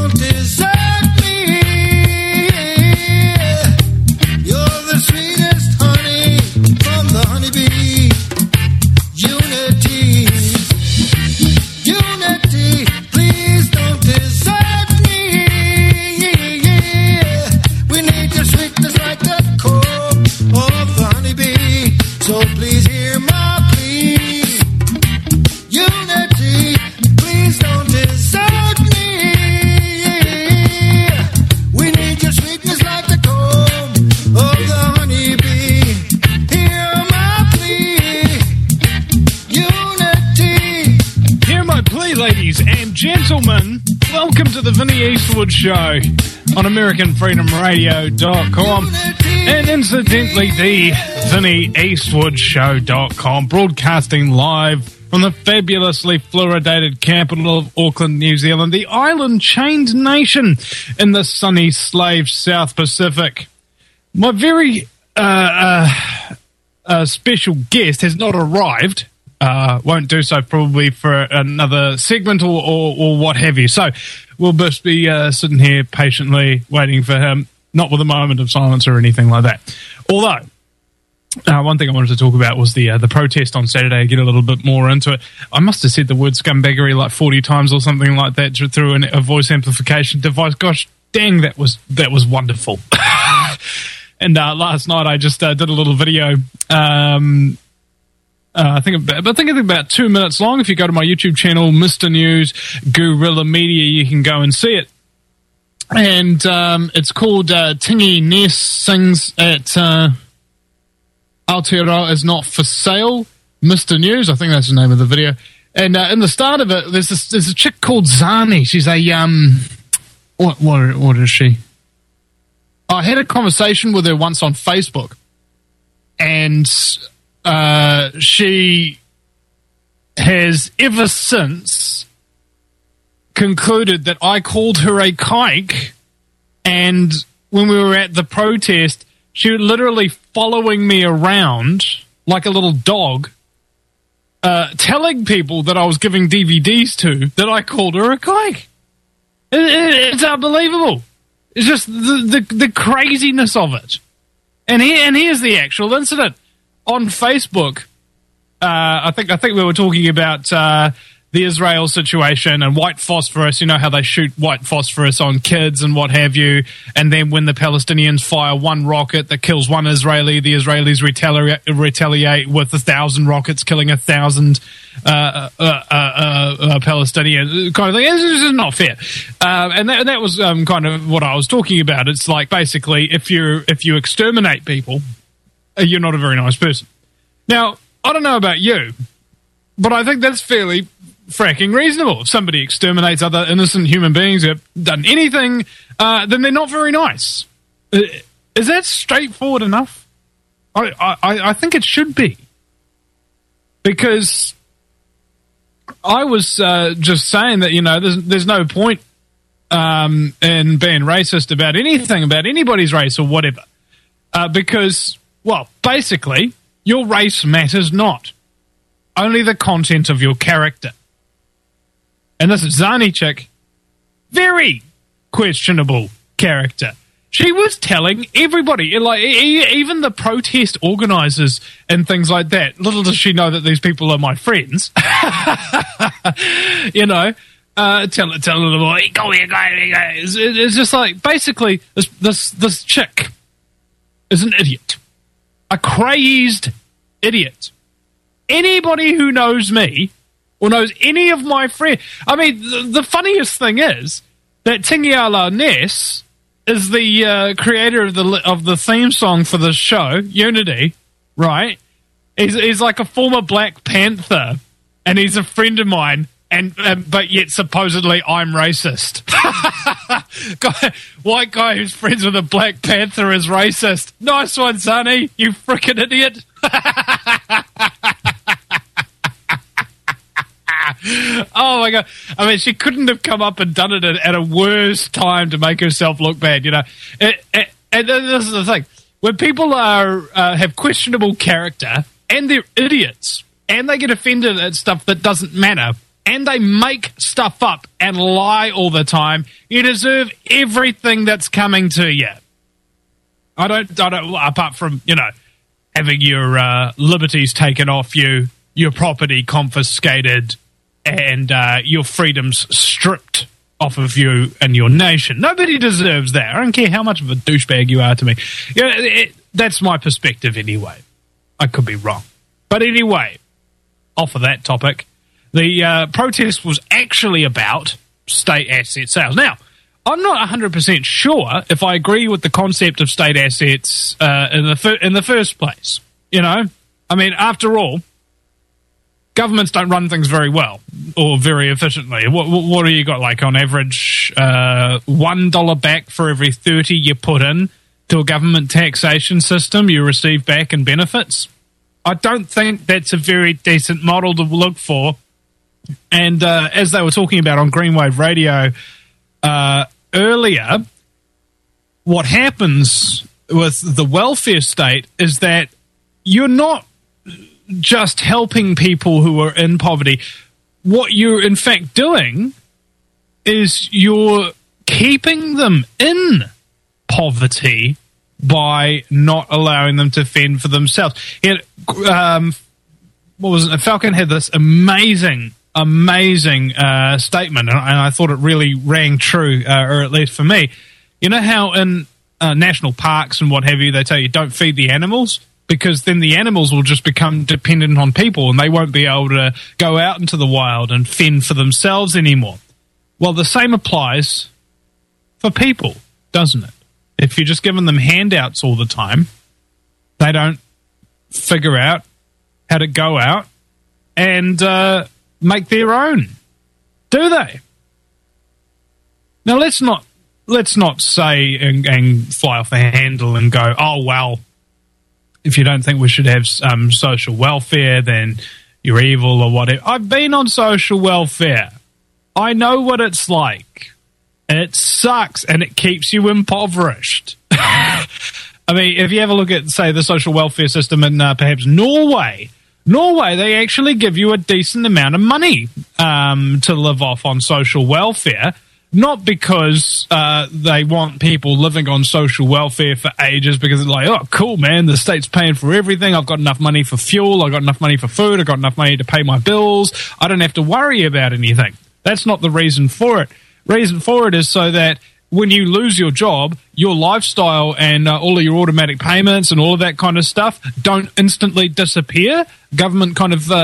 don't desert me. You're the sweetest honey from the honeybee. Unity, unity, please don't desert me. We need your sweetness like the comb of the honeybee. So please hear my plea. Unity, please don't desert me. We need your sweetness like the comb of the honeybee. Hear my plea. Unity. Hear my plea, ladies and gentlemen. Welcome to the Vinnie Eastwood Show on AmericanFreedomRadio.com and incidentally the VinnieEastwoodShow.com, broadcasting live from the fabulously fluoridated capital of Auckland, New Zealand, the island-chained nation in the sunny slave South Pacific. My very special guest has not arrived. Won't do so probably for another segment or what have you. So we'll just be sitting here patiently waiting for him, not with a moment of silence or anything like that. Although, one thing I wanted to talk about was the protest on Saturday, get a little bit more into it. I must have said the word scumbaggery like 40 times or something like that through a voice amplification device. Gosh dang, that was wonderful. And last night I just did a little video, I think about 2 minutes long. If you go to my YouTube channel, Mr. News Guerrilla Media, you can go and see it. And it's called Tingy Ness Sings at Aotearoa Is Not For Sale, Mr. News. I think that's the name of the video. And in the start of it, there's a chick called Zani. She's a what is she? I had a conversation with her once on Facebook, and she has ever since concluded that I called her a kike, and when we were at the protest, she was literally following me around like a little dog, telling people that I was giving DVDs to that I called her a kike. It's unbelievable. It's just the craziness of it. And here's the actual incident. On Facebook, I think we were talking about the Israel situation and white phosphorus. You know how they shoot white phosphorus on kids and what have you. And then when the Palestinians fire one rocket that kills one Israeli, the Israelis retaliate with 1,000 rockets killing 1,000 Palestinians, kind of thing. It's just not fair. And that was kind of what I was talking about. It's like basically if you exterminate people, you're not a very nice person. Now, I don't know about you, but I think that's fairly fracking reasonable. If somebody exterminates other innocent human beings who have done anything, then they're not very nice. Is that straightforward enough? I think it should be. Because I was just saying that, you know, there's no point in being racist about anything, about anybody's race or whatever. Because, well, basically, your race matters not. Only the content of your character. And this is Zani chick, very questionable character. She was telling everybody, like even the protest organisers and things like that. Little does she know that these people are my friends. You know, telling them, go here, go here. It's just like basically this chick is an idiot, a crazed idiot. Anybody who knows me or knows any of my friends. I mean, the funniest thing is that Tingiala Ness is the creator of the theme song for the show, Unity, right? He's like a former Black Panther, and he's a friend of mine, but yet supposedly I'm racist. White guy who's friends with a Black Panther is racist. Nice one, Sonny, you frickin' idiot. Oh my God. I mean, she couldn't have come up and done it at a worse time to make herself look bad, you know. And this is the thing. When people have questionable character and they're idiots and they get offended at stuff that doesn't matter, and they make stuff up and lie all the time, you deserve everything that's coming to you. I don't, apart from, having your liberties taken off you, your property confiscated, and your freedoms stripped off of you and your nation. Nobody deserves that. I don't care how much of a douchebag you are to me. That's my perspective anyway. I could be wrong. But anyway, off of that topic, the protest was actually about state asset sales. Now, I'm not 100% sure if I agree with the concept of state assets in the first place. I mean, after all, governments don't run things very well or very efficiently. What do you got, like, on average, $1 back for every 30 you put in to a government taxation system you receive back in benefits? I don't think that's a very decent model to look for. And as they were talking about on Greenwave Radio earlier, what happens with the welfare state is that you're not just helping people who are in poverty. What you're in fact doing is you're keeping them in poverty by not allowing them to fend for themselves. What was it? Falcon had this amazing statement, and I thought it really rang true, or at least for me. You know how in national parks and what have you, they tell you don't feed the animals? Because then the animals will just become dependent on people and they won't be able to go out into the wild and fend for themselves anymore. Well, the same applies for people, doesn't it? If you're just giving them handouts all the time, they don't figure out how to go out and make their own, do they? Now, let's not say and fly off the handle and go, oh, well, if you don't think we should have social welfare, then you're evil or whatever. I've been on social welfare. I know what it's like. It sucks, and it keeps you impoverished. I mean, if you have a look at, say, the social welfare system in perhaps Norway, they actually give you a decent amount of money to live off on social welfare. Not because they want people living on social welfare for ages, because it's like, oh, cool, man, the state's paying for everything. I've got enough money for fuel. I've got enough money for food. I've got enough money to pay my bills. I don't have to worry about anything. That's not the reason for it. Reason for it is so that when you lose your job, your lifestyle and all of your automatic payments and all of that kind of stuff don't instantly disappear. Government kind of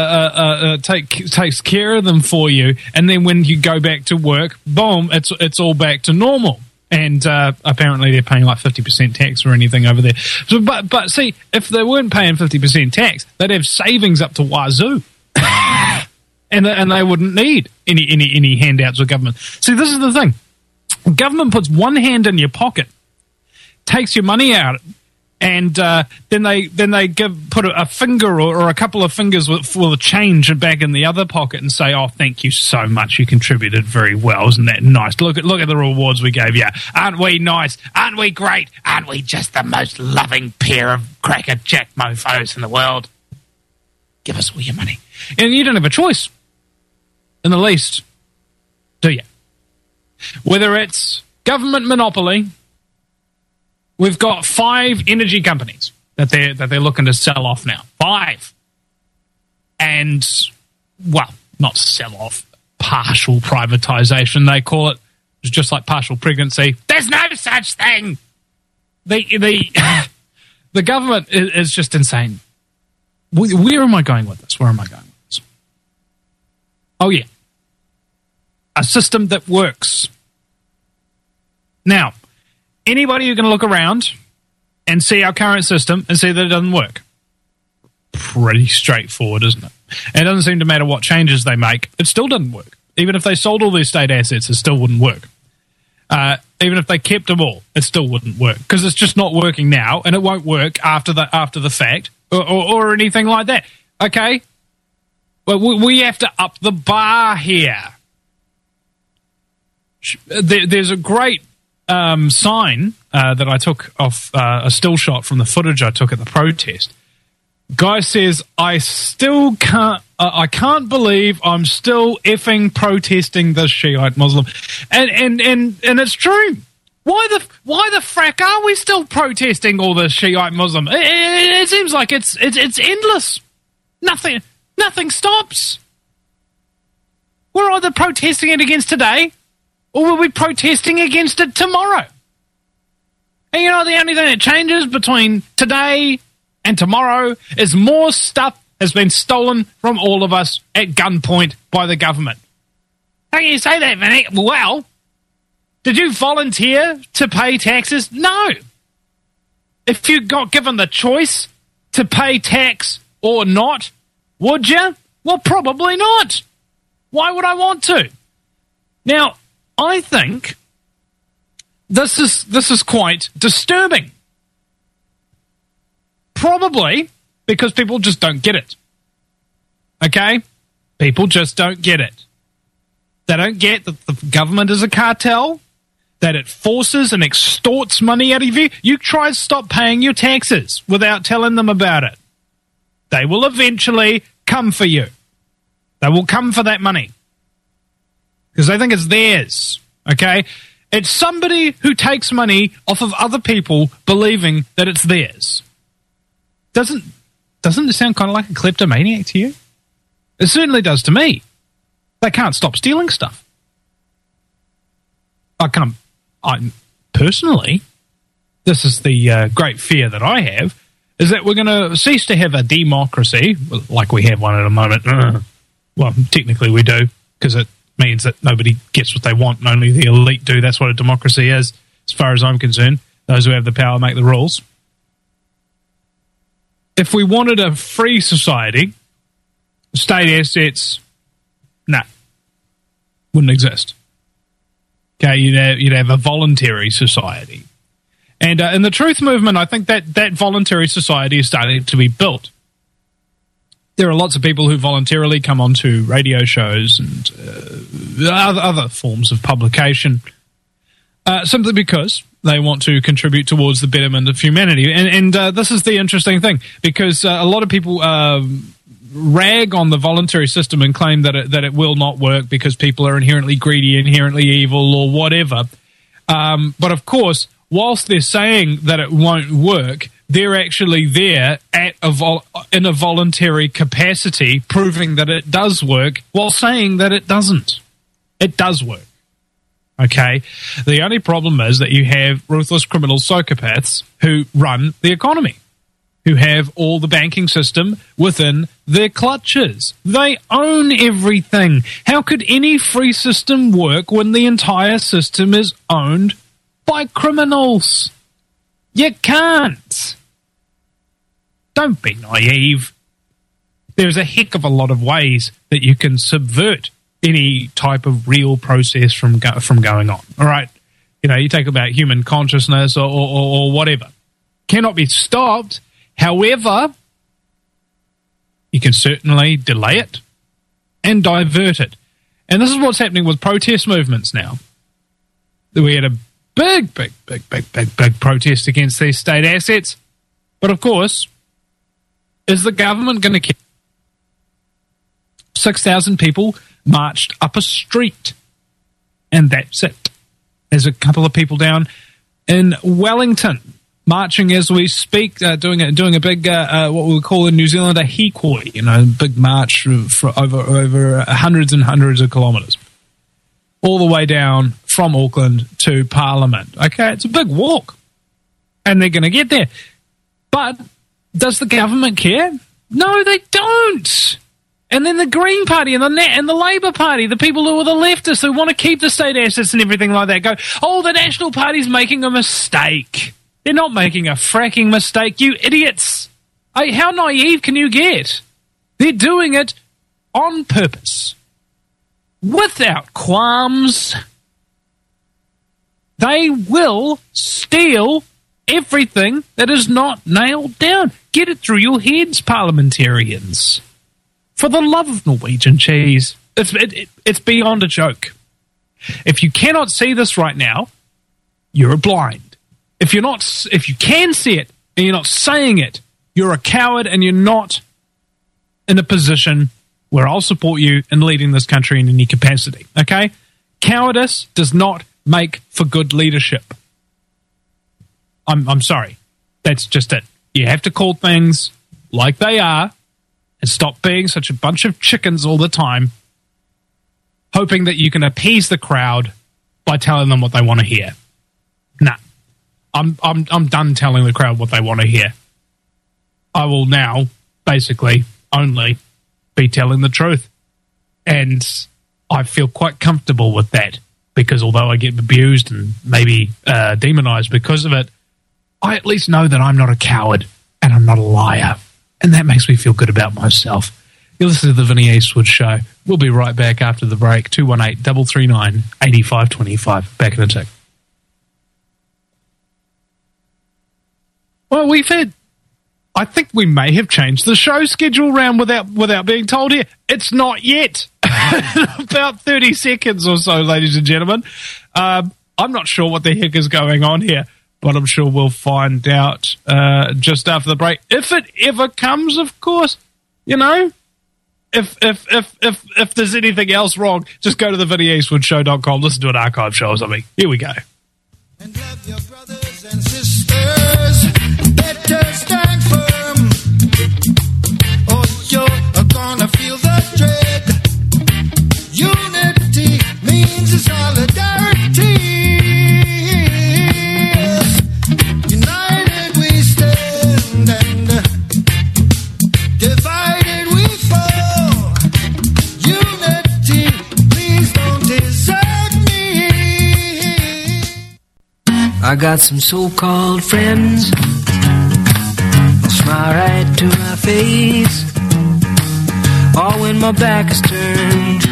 takes care of them for you, and then when you go back to work, boom, it's all back to normal. And apparently they're paying like 50% tax or anything over there. So, but see, if they weren't paying 50% tax, they'd have savings up to wazoo. And they wouldn't need any handouts or government. See, this is the thing. Government puts one hand in your pocket, takes your money out, and then they put a finger or a couple of fingers full of change back in the other pocket and say, "Oh, thank you so much. You contributed very well. Isn't that nice? Look at the rewards we gave you. Aren't we nice? Aren't we great? Aren't we just the most loving pair of crackerjack mofos in the world? Give us all your money." And you don't have a choice in the least, do you? Whether it's government monopoly, we've got 5 energy companies that they're looking to sell off now. 5. And, well, not sell off, partial privatization, they call it. It's just like partial pregnancy. There's no such thing. The government is just insane. Where am I going with this? Oh, yeah. A system that works. Now, anybody who can look around and see our current system and see that it doesn't work. Pretty straightforward, isn't it? And it doesn't seem to matter what changes they make. It still doesn't work. Even if they sold all their state assets, it still wouldn't work. Even if they kept them all, it still wouldn't work. Because it's just not working now, and it won't work after the fact or anything like that. Okay? But we have to up the bar here. There's a great sign that I took off a still shot from the footage I took at the protest Guy says, I can't believe I'm still effing protesting this Shiite Muslim. And it's true. Why the frack are we still protesting all this Shiite Muslim? It seems like it's endless. Nothing stops. We're either protesting it against today, or we'll be protesting against it tomorrow. And you know, the only thing that changes between today and tomorrow is more stuff has been stolen from all of us at gunpoint by the government. How can you say that, Vinny? Well, did you volunteer to pay taxes? No. If you got given the choice to pay tax or not, would you? Well, probably not. Why would I want to? Now, I think this is quite disturbing. Probably because people just don't get it. Okay? People just don't get it. They don't get that the government is a cartel, that it forces and extorts money out of you. You try to stop paying your taxes without telling them about it. They will eventually come for you. They will come for that money. Because they think it's theirs. Okay? It's somebody who takes money off of other people believing that it's theirs. Doesn't it sound kind of like a kleptomaniac to you? It certainly does to me. They can't stop stealing stuff. Personally, this is the great fear that I have, is that we're going to cease to have a democracy, like we have one at the moment. Well, technically we do, because it means that nobody gets what they want and only the elite do. That's what a democracy is, as far as I'm concerned. Those who have the power make the rules. If we wanted a free society, state assets, wouldn't exist. Okay, you'd have a voluntary society. And in the truth movement, I think that voluntary society is starting to be built. There are lots of people who voluntarily come onto radio shows and other forms of publication simply because they want to contribute towards the betterment of humanity. And this is the interesting thing, because a lot of people rag on the voluntary system and claim that it will not work because people are inherently greedy, inherently evil, or whatever. But of course, whilst they're saying that it won't work, they're actually there in a voluntary capacity, proving that it does work, while saying that it doesn't. It does work. Okay? The only problem is that you have ruthless criminal psychopaths who run the economy, who have all the banking system within their clutches. They own everything. How could any free system work when the entire system is owned by criminals? You can't. Don't be naive. There's a heck of a lot of ways that you can subvert any type of real process from going on. All right? You know, you talk about human consciousness or whatever. Cannot be stopped. However, you can certainly delay it and divert it. And this is what's happening with protest movements now. We had a big protest against these state assets. But of course, is the government going to care? 6,000 people marched up a street, and that's it. There's a couple of people down in Wellington marching as we speak, doing a big, what we would call in New Zealand a hikoi, big march for over hundreds and hundreds of kilometres, all the way down from Auckland to Parliament. Okay, it's a big walk, and they're going to get there. But does the government care? No, they don't. And then the Green Party and the Labour Party, the people who are the leftists who want to keep the state assets and everything like that, go, oh, the National Party's making a mistake. They're not making a fracking mistake, you idiots. How naive can you get? They're doing it on purpose, without qualms. They will steal everything that is not nailed down. Get it through your heads, parliamentarians. For the love of Norwegian cheese. It's beyond a joke. If you cannot see this right now, you're blind. If you can see it and you're not saying it, You're a coward, and you're not in a position where I'll support you in leading this country in any capacity, okay? Cowardice does not make for good leadership. I'm sorry. That's just it. You have to call things like they are and stop being such a bunch of chickens all the time, hoping that you can appease the crowd by telling them what they want to hear. Nah. I'm done telling the crowd what they want to hear. I will now basically only be telling the truth. And I feel quite comfortable with that, because although I get abused and maybe demonized because of it, I at least know that I'm not a coward and I'm not a liar. And that makes me feel good about myself. You're listening to The Vinny Eastwood Show. We'll be right back after the break. 218-339-8525. Back in a tick. Well, I think we may have changed the show schedule around without being told here. It's not yet. About 30 seconds or so, ladies and gentlemen. I'm not sure what the heck is going on here, but I'm sure we'll find out just after the break. If it ever comes, of course. You know, if there's anything else wrong, just go to thevinnyeastwoodshow.com, listen to an archive show or something. Here we go. And love your brothers and sisters. Better stand firm, or you're gonna feel the dread. Unity means solidarity. United we stand, and divided we fall. Unity, please don't desert me. I got some so-called friends, smile right to my face, or when my back is turned.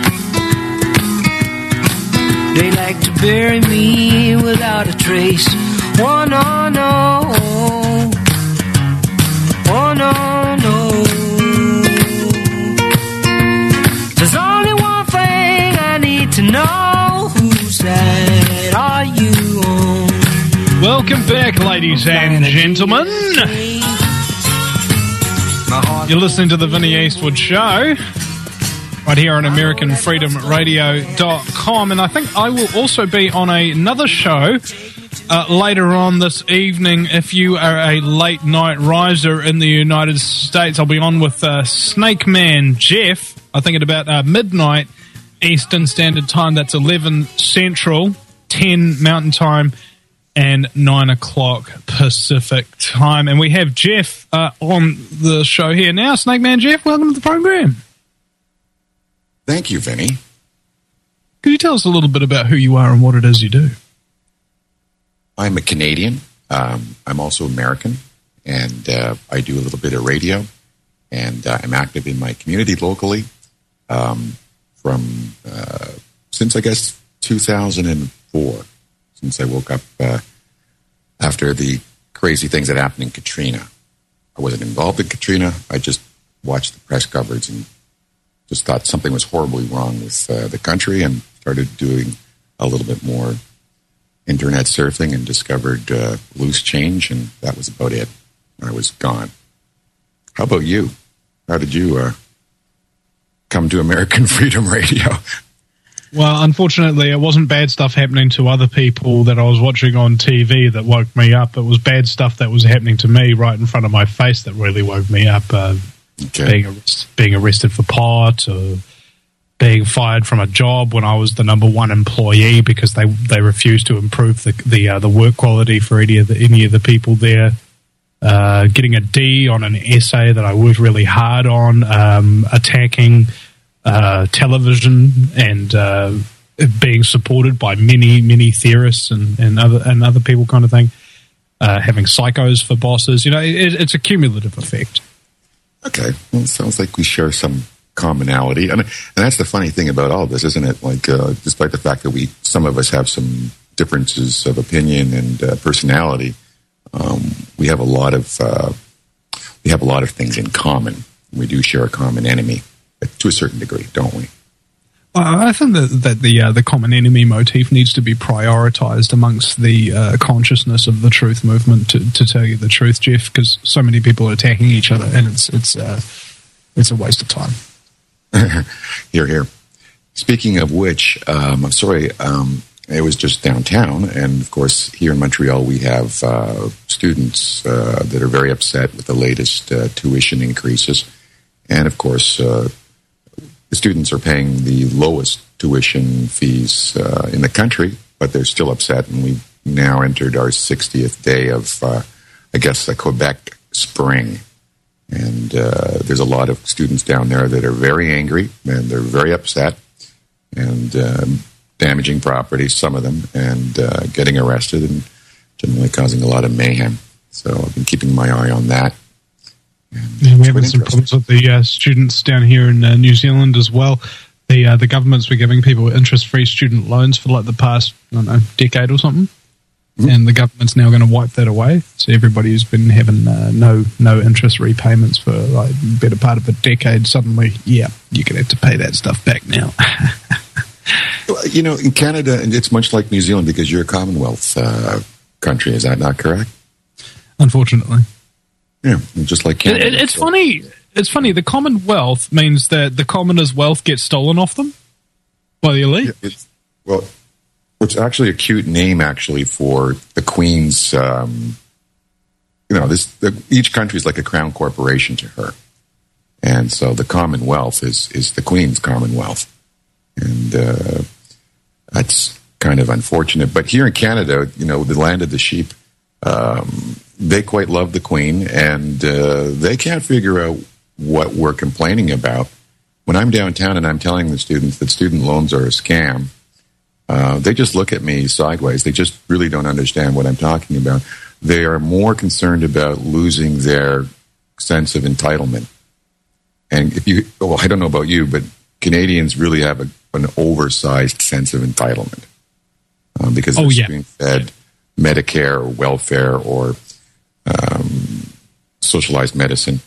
They like to bury me without a trace. Oh no, no. Oh no, no. There's only one thing I need to know. Whose side are you on? Welcome back, ladies and gentlemen. You're listening to The Vinny Eastwood Show right here on AmericanFreedomRadio.com, and I think I will also be on another show later on this evening. If you are a late night riser in the United States, I'll be on with Snake Man Jeff, I think at about midnight Eastern Standard Time. That's 11 Central, 10 Mountain Time, and 9 o'clock Pacific Time. And we have Jeff on the show here now. Snake Man Jeff, welcome to the program. Thank you, Vinny. Could you tell us a little bit about who you are and what it is you do? I'm a Canadian. I'm also American, and I do a little bit of radio, and I'm active in my community locally from since, I guess, 2004, since I woke up after the crazy things that happened in Katrina. I wasn't involved in Katrina. I just watched the press coverage and just thought something was horribly wrong with the country, and started doing a little bit more internet surfing and discovered loose change, and that was about it. I was gone. How about you? How did you come to American Freedom Radio? Well, unfortunately, it wasn't bad stuff happening to other people that I was watching on TV that woke me up. It was bad stuff that was happening to me right in front of my face that really woke me up. Being arrested for pot, or being fired from a job when I was the number one employee because they refused to improve the work quality for any of the people there. Getting a D on an essay that I worked really hard on, attacking television, and being supported by many theorists and other people, kind of thing. Having psychos for bosses, it's a cumulative effect. Okay, well, it sounds like we share some commonality, and that's the funny thing about all this, isn't it? Like, despite the fact that some of us have some differences of opinion and personality, we have a lot of things in common. We do share a common enemy, to a certain degree, don't we? I think that the common enemy motif needs to be prioritized amongst the consciousness of the truth movement. To tell you the truth, Jeff, because so many people are attacking each other, and it's a waste of time. Hear, hear. Speaking of which, I'm sorry, it was just downtown, and of course, here in Montreal, we have students that are very upset with the latest tuition increases, and of course, the students are paying the lowest tuition fees in the country, but they're still upset, and we've now entered our 60th day of, I guess, a Quebec spring. And there's a lot of students down there that are very angry, and they're very upset, and damaging property, some of them, and getting arrested, and generally causing a lot of mayhem. So I've been keeping my eye on that. Yeah, we're having some problems with the students down here in New Zealand as well. The governments were giving people interest-free student loans for like the past, I don't know, decade or something. Mm-hmm. And the government's now going to wipe that away. So everybody who's been having no interest repayments for like better part of a decade, suddenly, yeah, you're going to have to pay that stuff back now. You know, in Canada, and it's much like New Zealand because you're a Commonwealth country. Is that not correct? Unfortunately. Yeah, just like Canada. It's funny. It's funny. The Commonwealth means that the commoners' wealth gets stolen off them by the elite. Yeah, well, it's actually a cute name, actually, for the Queen's. Each country is like a crown corporation to her, and so the Commonwealth is the Queen's Commonwealth, and that's kind of unfortunate. But here in Canada, you know, the land of the sheep, they quite love the Queen, and they can't figure out what we're complaining about. When I'm downtown and I'm telling the students that student loans are a scam, they just look at me sideways. They just really don't understand what I'm talking about. They are more concerned about losing their sense of entitlement. And I don't know about you, but Canadians really have an oversized sense of entitlement because they're being fed Medicare or welfare or socialized medicine.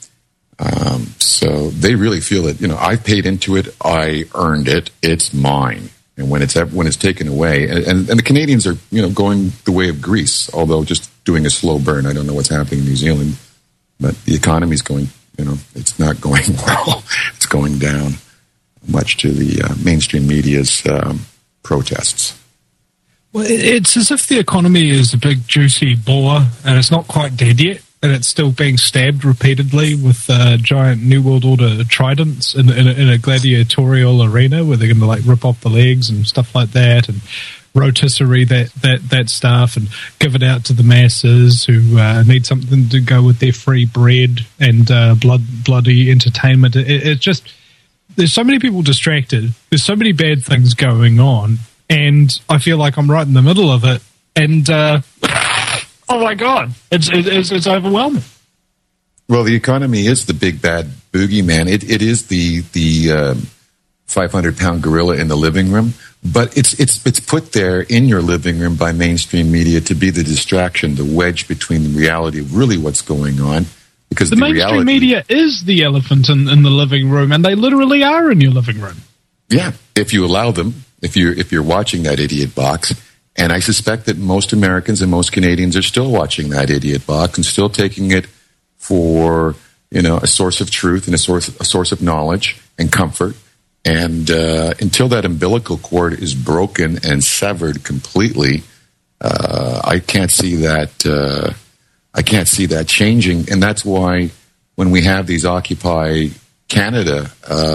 So they really feel that, you know, I paid into it, I earned it, it's mine. And when it's taken away, and the Canadians are, you know, going the way of Greece, although just doing a slow burn. I don't know what's happening in New Zealand, but the economy's going, you know, it's not going well. It's going down, much to the mainstream media's protests. Well, it's as if the economy is a big juicy boar, and it's not quite dead yet, and it's still being stabbed repeatedly with giant New World Order tridents in a gladiatorial arena where they're going to like rip off the legs and stuff like that, and rotisserie that stuff and give it out to the masses who need something to go with their free bread and bloody entertainment. It's just, there's so many people distracted. There's so many bad things going on, and I feel like I'm right in the middle of it. And oh my God, it's overwhelming. Well, the economy is the big bad boogeyman. It is the 500-pound gorilla in the living room, but it's put there in your living room by mainstream media to be the distraction, the wedge between the reality of really what's going on. Because the mainstream media is the elephant in the living room, and they literally are in your living room. Yeah, if you allow them, if you're watching that idiot box. And I suspect that most Americans and most Canadians are still watching that idiot box and still taking it for, you know, a source of truth and a source of knowledge and comfort. And until that umbilical cord is broken and severed completely, I can't see that. I can't see that changing. And that's why when we have these Occupy Canada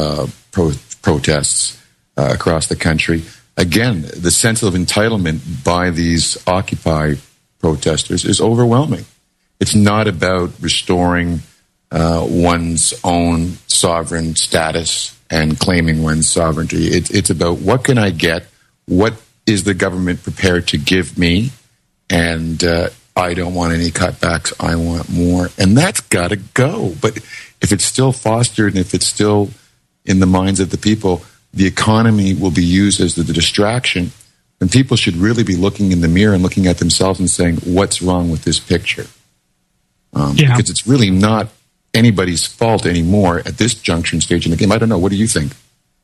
protests across the country, again, the sense of entitlement by these Occupy protesters is overwhelming. It's not about restoring one's own sovereign status and claiming one's sovereignty. It's about what can I get? What is the government prepared to give me? And I don't want any cutbacks. I want more. And that's got to go. But if it's still fostered and if it's still in the minds of the people, the economy will be used as the distraction, and people should really be looking in the mirror and looking at themselves and saying, what's wrong with this picture? Because it's really not anybody's fault anymore at this junction stage in the game. I don't know. What do you think?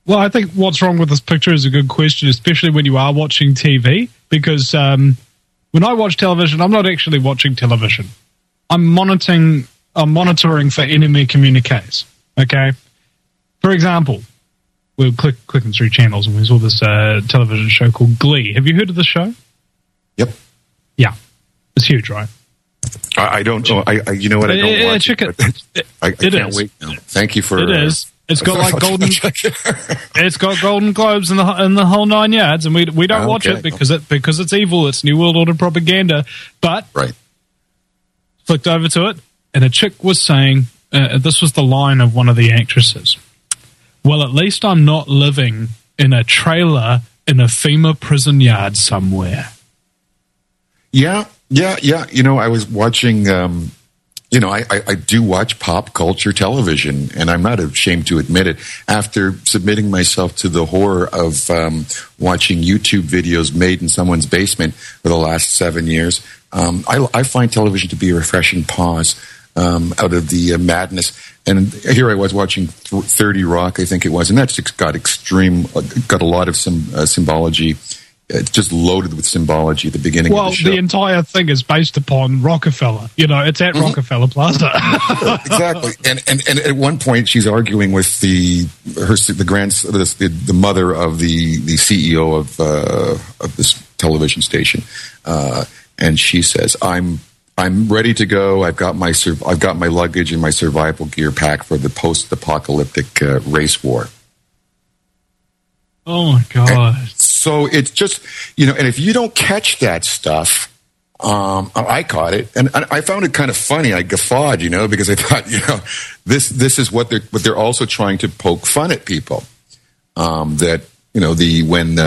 Well, I think what's wrong with this picture is a good question, especially when you are watching TV, because when I watch television, I'm not actually watching television. I'm monitoring for enemy communiques. Okay? For example, we're clicking through channels and we saw this television show called Glee. Have you heard of the show? Yep. Yeah. It's huge, right? I don't know. You know what? I don't watch it. I can't wait now. Thank you for... It is. It's got like golden. It's got Golden Globes in the whole 9 yards, and we don't watch it because it's evil. It's New World Order propaganda. But right. Flicked over to it, and a chick was saying, this was the line of one of the actresses. Well, at least I'm not living in a trailer in a FEMA prison yard somewhere. Yeah. You know, I was watching. You know, I do watch pop culture television, and I'm not ashamed to admit it. After submitting myself to the horror of watching YouTube videos made in someone's basement for the last 7 years, I find television to be a refreshing pause out of the madness. And here I was watching 30 Rock, I think it was, and that's got a lot of symbology. It's just loaded with symbology at the beginning of the show. Well, the entire thing is based upon Rockefeller. You know, it's at Rockefeller Plaza. Exactly. And at one point, she's arguing with the mother of the CEO of this television station, and she says, "I'm ready to go. I've got my luggage and my survival gear packed for the post-apocalyptic race war." Oh my God. So it's just, you know, and if you don't catch that stuff, I caught it, and I found it kind of funny. I guffawed, you know, because I thought, you know, this is what they're also trying to poke fun at people. That, you know, when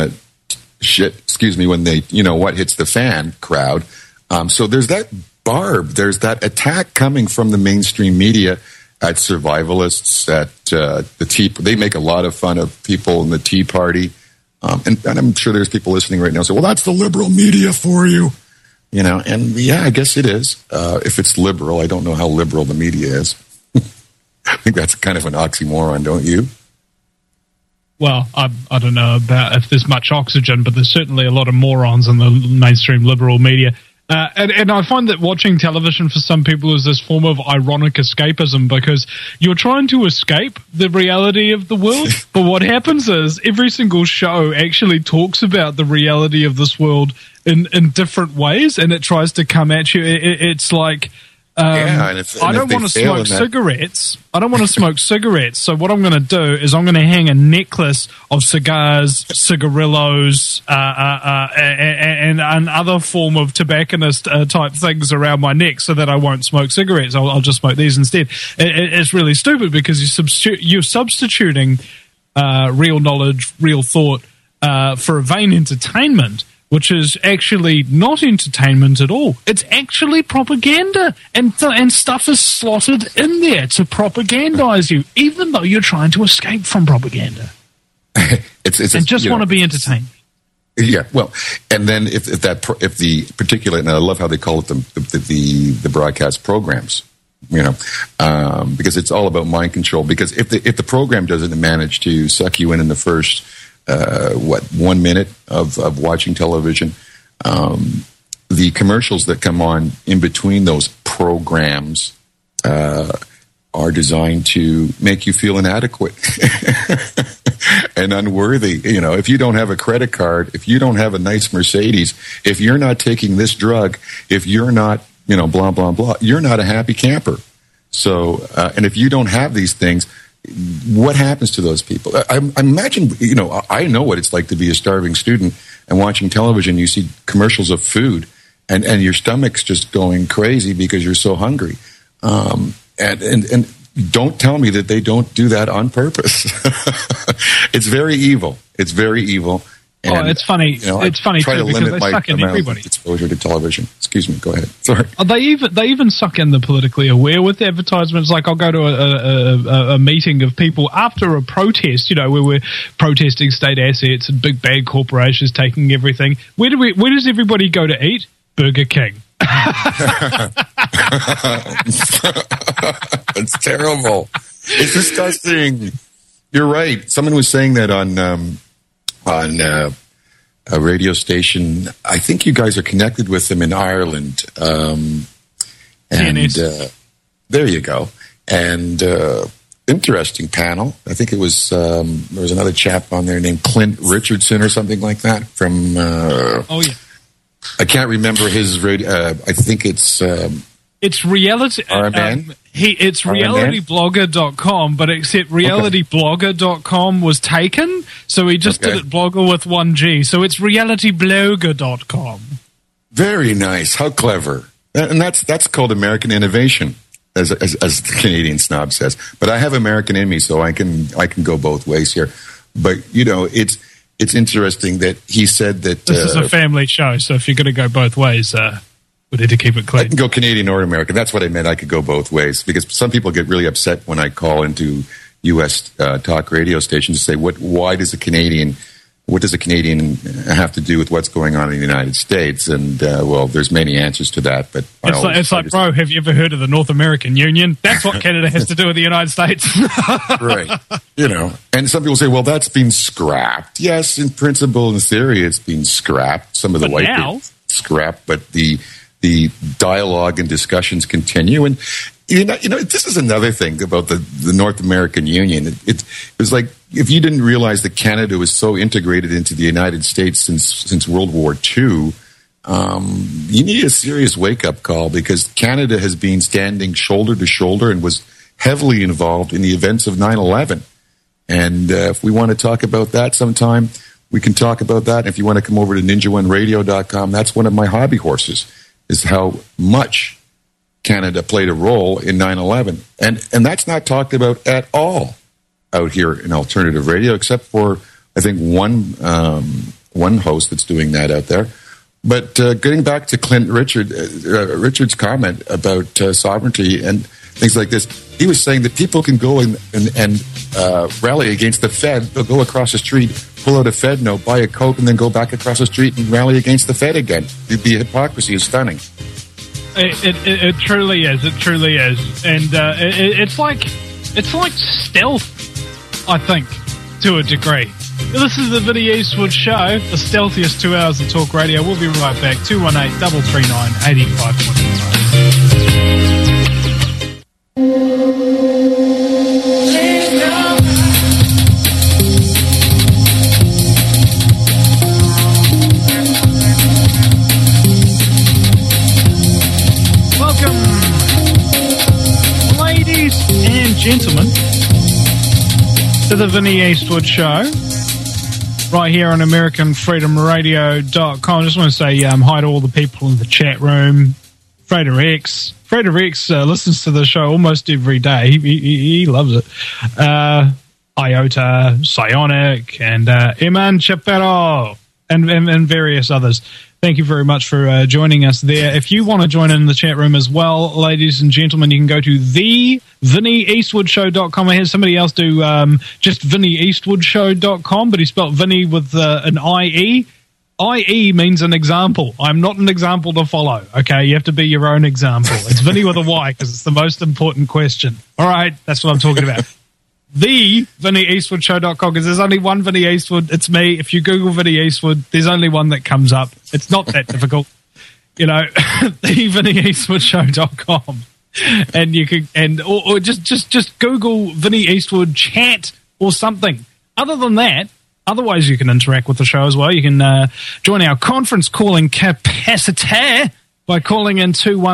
they, you know, what hits the fan crowd. So there's that there's that attack coming from the mainstream media at survivalists, at the Tea. They make a lot of fun of people in the Tea Party. And I'm sure there's people listening right now say, well, that's the liberal media for you. You know, and yeah, I guess it is. If it's liberal, I don't know how liberal the media is. I think that's kind of an oxymoron, don't you? Well, I don't know about if there's much oxygen, but there's certainly a lot of morons in the mainstream liberal media. And I find that watching television for some people is this form of ironic escapism, because you're trying to escape the reality of the world, but what happens is every single show actually talks about the reality of this world in different ways, and it tries to come at you. It's like... I don't want to smoke cigarettes. I don't want to smoke cigarettes. So what I'm going to do is I'm going to hang a necklace of cigars, cigarillos, and other form of tobacconist type things around my neck, so that I won't smoke cigarettes. I'll just smoke these instead. It's really stupid, because you're substituting real knowledge, real thought for a vain entertainment, which is actually not entertainment at all. It's actually propaganda, and stuff is slotted in there to propagandize you, even though you're trying to escape from propaganda. Want to be entertained. Yeah, well, and then if the particular, and I love how they call it the broadcast programs, you know, because it's all about mind control. Because if the program doesn't manage to suck you in the first 1 minute of watching television, the commercials that come on in between those programs are designed to make you feel inadequate and unworthy. You know, if you don't have a credit card, if you don't have a nice Mercedes, if you're not taking this drug, if you're not, you know, blah, blah, blah, you're not a happy camper. So, and if you don't have these things, what happens to those people? I imagine, you know, I know what it's like to be a starving student and watching television. You see commercials of food, and your stomach's just going crazy because you're so hungry. And don't tell me that they don't do that on purpose. It's very evil. It's very evil. And, it's funny. You know, it's funny too, because they suck in everybody. Exposure to television. Excuse me. Go ahead. Sorry. They even suck in the politically aware with advertisements. Like, I'll go to a meeting of people after a protest, you know, where we're protesting state assets and big bad corporations taking everything. Where does everybody go to eat? Burger King. It's terrible. It's disgusting. You're right. Someone was saying that on a radio station. I think you guys are connected with them in Ireland. There you go. And interesting panel. I think it was there was another chap on there named Clint Richardson or something like that from. Oh yeah. I can't remember his radio. I think it's reality. RMN. It's realityblogger.com, but except realityblogger.com was taken, so he just did it blogger with 1G. So it's realityblogger.com. Very nice. How clever. And that's called American innovation, as the Canadian snob says. But I have American in me, so I can go both ways here. But it's interesting that he said that this is a family show, so if you're going to go both ways, we need to keep it clean. I can go Canadian or American. That's what I meant. I could go both ways because some people get really upset when I call into U.S. talk radio stations to say, what does a Canadian have to do with what's going on in the United States? And well, there's many answers to that. But it's like, bro, have you ever heard of the North American Union? That's what Canada has to do with the United States. Right. And some people say, well, that's been scrapped. Yes, in principle, in theory, it's been scrapped. Some of the white people scrapped, but the dialogue and discussions continue. And this is another thing about the North American Union. It was like, if you didn't realize that Canada was so integrated into the United States since World War II, you need a serious wake-up call because Canada has been standing shoulder to shoulder and was heavily involved in the events of 9/11. And if we want to talk about that sometime, we can talk about that. If you want to come over to ninja1radio.com, that's one of my hobby horses, is how much Canada played a role in 9/11. And that's not talked about at all out here in alternative radio, except for, I think, one host that's doing that out there. But getting back to Clint Richard's comment about sovereignty and things like this, he was saying that people can go and rally against the Fed. They'll go across the street, pull out a Fed note, buy a Coke, and then go back across the street and rally against the Fed again. The hypocrisy is stunning. It truly is. It truly is. And it's like stealth, I think, to a degree. This is the Vinny Eastwood Show, the stealthiest 2 hours of talk radio. We'll be right back. 218-339-8525. Welcome, ladies and gentlemen, to the Vinny Eastwood Show, right here on AmericanFreedomRadio.com. I just want to say hi to all the people in the chat room. Frederick's listens to the show almost every day. He loves it. Iota, Psionic, and Eman Chaparro, and various others. Thank you very much for joining us there. If you want to join in the chat room as well, ladies and gentlemen, you can go to theVinnyEastwoodShow.com. I had somebody else do just VinnyEastwoodShow.com, but he spelled Vinny with an I-E. I-E means an example. I'm not an example to follow, okay? You have to be your own example. It's Vinny with a Y because it's the most important question. All right, that's what I'm talking about. TheVinnyEastwoodShow.com, because there's only one Vinny Eastwood. It's me. If you Google Vinny Eastwood, there's only one that comes up. It's not that difficult. TheVinnyEastwoodShow.com. And you can, or just Google Vinny Eastwood chat or something. Other than that, otherwise you can interact with the show as well. You can join our conference calling capacity by calling in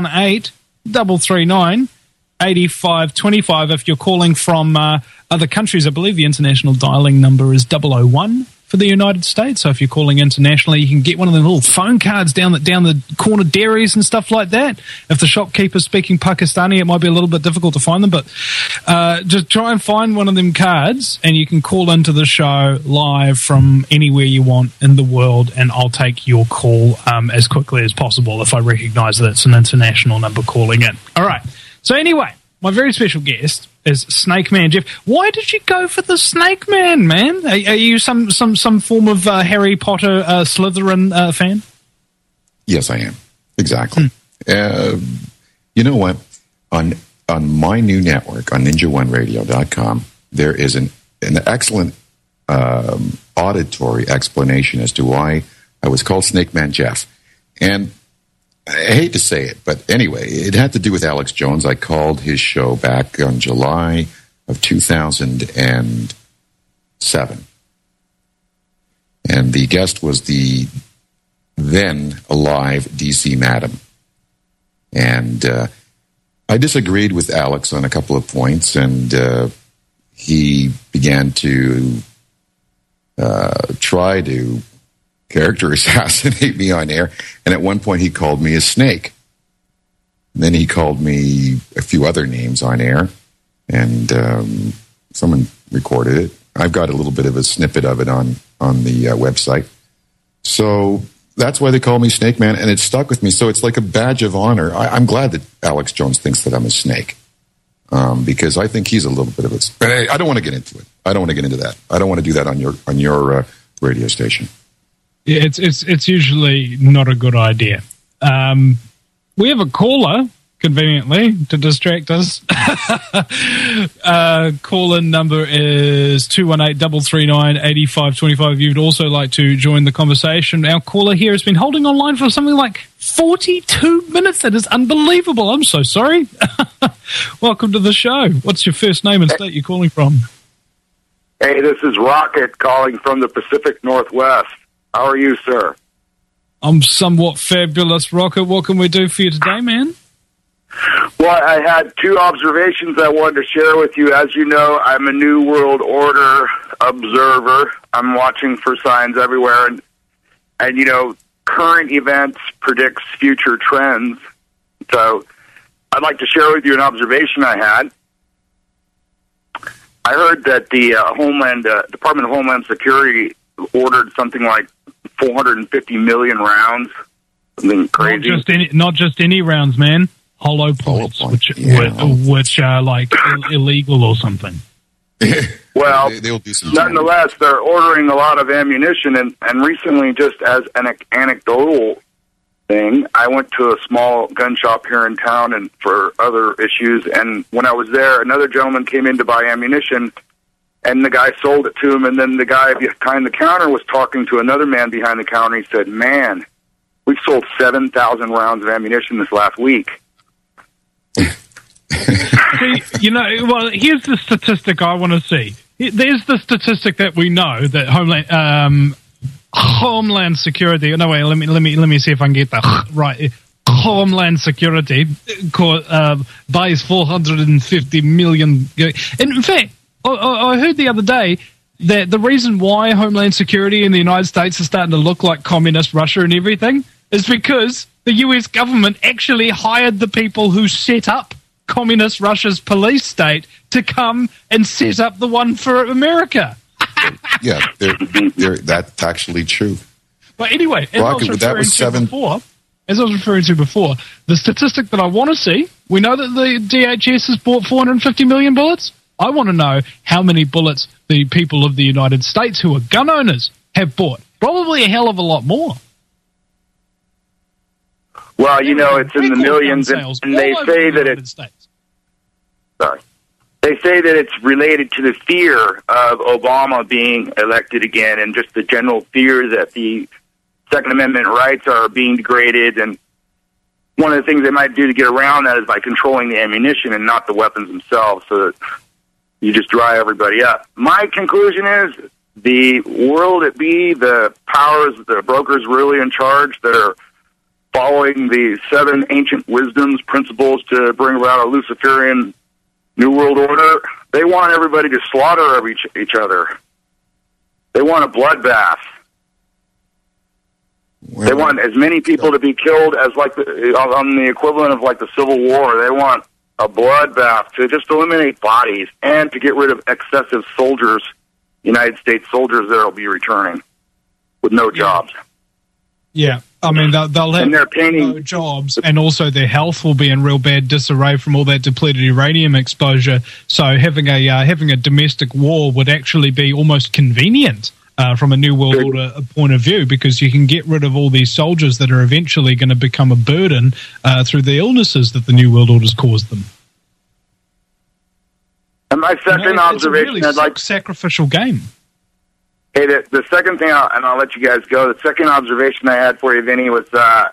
218-339-8525. If you're calling from other countries, I believe the international dialing number is 001 for the United States. So if you're calling internationally, you can get one of the little phone cards down the corner dairies and stuff like that. If the shopkeeper's speaking Pakistani, it might be a little bit difficult to find them, but just try and find one of them cards and you can call into the show live from anywhere you want in the world, and I'll take your call as quickly as possible if I recognize that it's an international number calling in. All right. So anyway, my very special guest is Snake Man Jeff. Why did you go for the Snake Man, man? Are you some form of Harry Potter Slytherin fan? Yes, I am. Exactly. You know what? On my new network, on NinjaOneRadio.com, there is an excellent auditory explanation as to why I was called Snake Man Jeff. And I hate to say it, but anyway, it had to do with Alex Jones. I called his show back on July of 2007. And the guest was the then alive DC Madam. And I disagreed with Alex on a couple of points, and he began to try to character assassinate me on air. And at one point he called me a snake. And then he called me a few other names on air, and someone recorded it. I've got a little bit of a snippet of it on the website. So that's why they call me Snake Man, and it stuck with me. So it's like a badge of honor. I'm glad that Alex Jones thinks that I'm a snake, because I think he's a little bit of a... But I don't want to get into it. I don't want to get into that. I don't want to do that on your radio station. Yeah, it's usually not a good idea. We have a caller, conveniently, to distract us. Call-in number is 218-339-8525. If you'd also like to join the conversation. Our caller here has been holding online for something like 42 minutes. That is unbelievable. I'm so sorry. Welcome to the show. What's your first name and state you're calling from? Hey, this is Rocket calling from the Pacific Northwest. How are you, sir? I'm somewhat fabulous, Rocket. What can we do for you today, man? Well, I had two observations I wanted to share with you. As you know, I'm a New World Order observer. I'm watching for signs everywhere. And you know, current events predicts future trends. So I'd like to share with you an observation I had. I heard that the Department of Homeland Security ordered something like 450 million rounds, something crazy. Not just any rounds, man. Hollow points, which are like illegal or something. Well, they'll do some nonetheless, they're ordering a lot of ammunition, and recently, just as an anecdotal thing, I went to a small gun shop here in town and for other issues, and when I was there, another gentleman came in to buy ammunition, and the guy sold it to him, and then the guy behind the counter was talking to another man behind the counter. He said, "Man, we've sold 7,000 rounds of ammunition this last week." See, well, here's the statistic I want to see. There's the statistic that we know that Homeland Security. No, wait, let me see if I can get that right. Homeland Security buys 450 million. In fact, I heard the other day that the reason why Homeland Security in the United States is starting to look like communist Russia and everything is because the U.S. government actually hired the people who set up communist Russia's police state to come and set up the one for America. Yeah, that's actually true. But anyway, as I was referring to before, the statistic that I want to see, we know that the DHS has bought 450 million bullets. I want to know how many bullets the people of the United States who are gun owners have bought. Probably a hell of a lot more. Well, it's in the millions, and they say that they say that it's related to the fear of Obama being elected again, and just the general fear that the Second Amendment rights are being degraded. And one of the things they might do to get around that is by controlling the ammunition and not the weapons themselves, so that you just dry everybody up. My conclusion is the world at be, the powers, the brokers really in charge that are following the 7 ancient wisdoms, principles to bring about a Luciferian New World Order, they want everybody to slaughter each other. They want a bloodbath. They want as many people to be killed as on the equivalent of like the Civil War. They want a bloodbath to just eliminate bodies and to get rid of excessive soldiers, United States soldiers that will be returning with no jobs. Yeah, I mean, they'll have no jobs, and also their health will be in real bad disarray from all that depleted uranium exposure. So having a domestic war would actually be almost convenient from a New World Order point of view, because you can get rid of all these soldiers that are eventually going to become a burden through the illnesses that the New World Order's caused them. And my second observation, it's a really sacrificial game. Hey, the second thing, and I'll let you guys go. The second observation I had for you, Vinny, was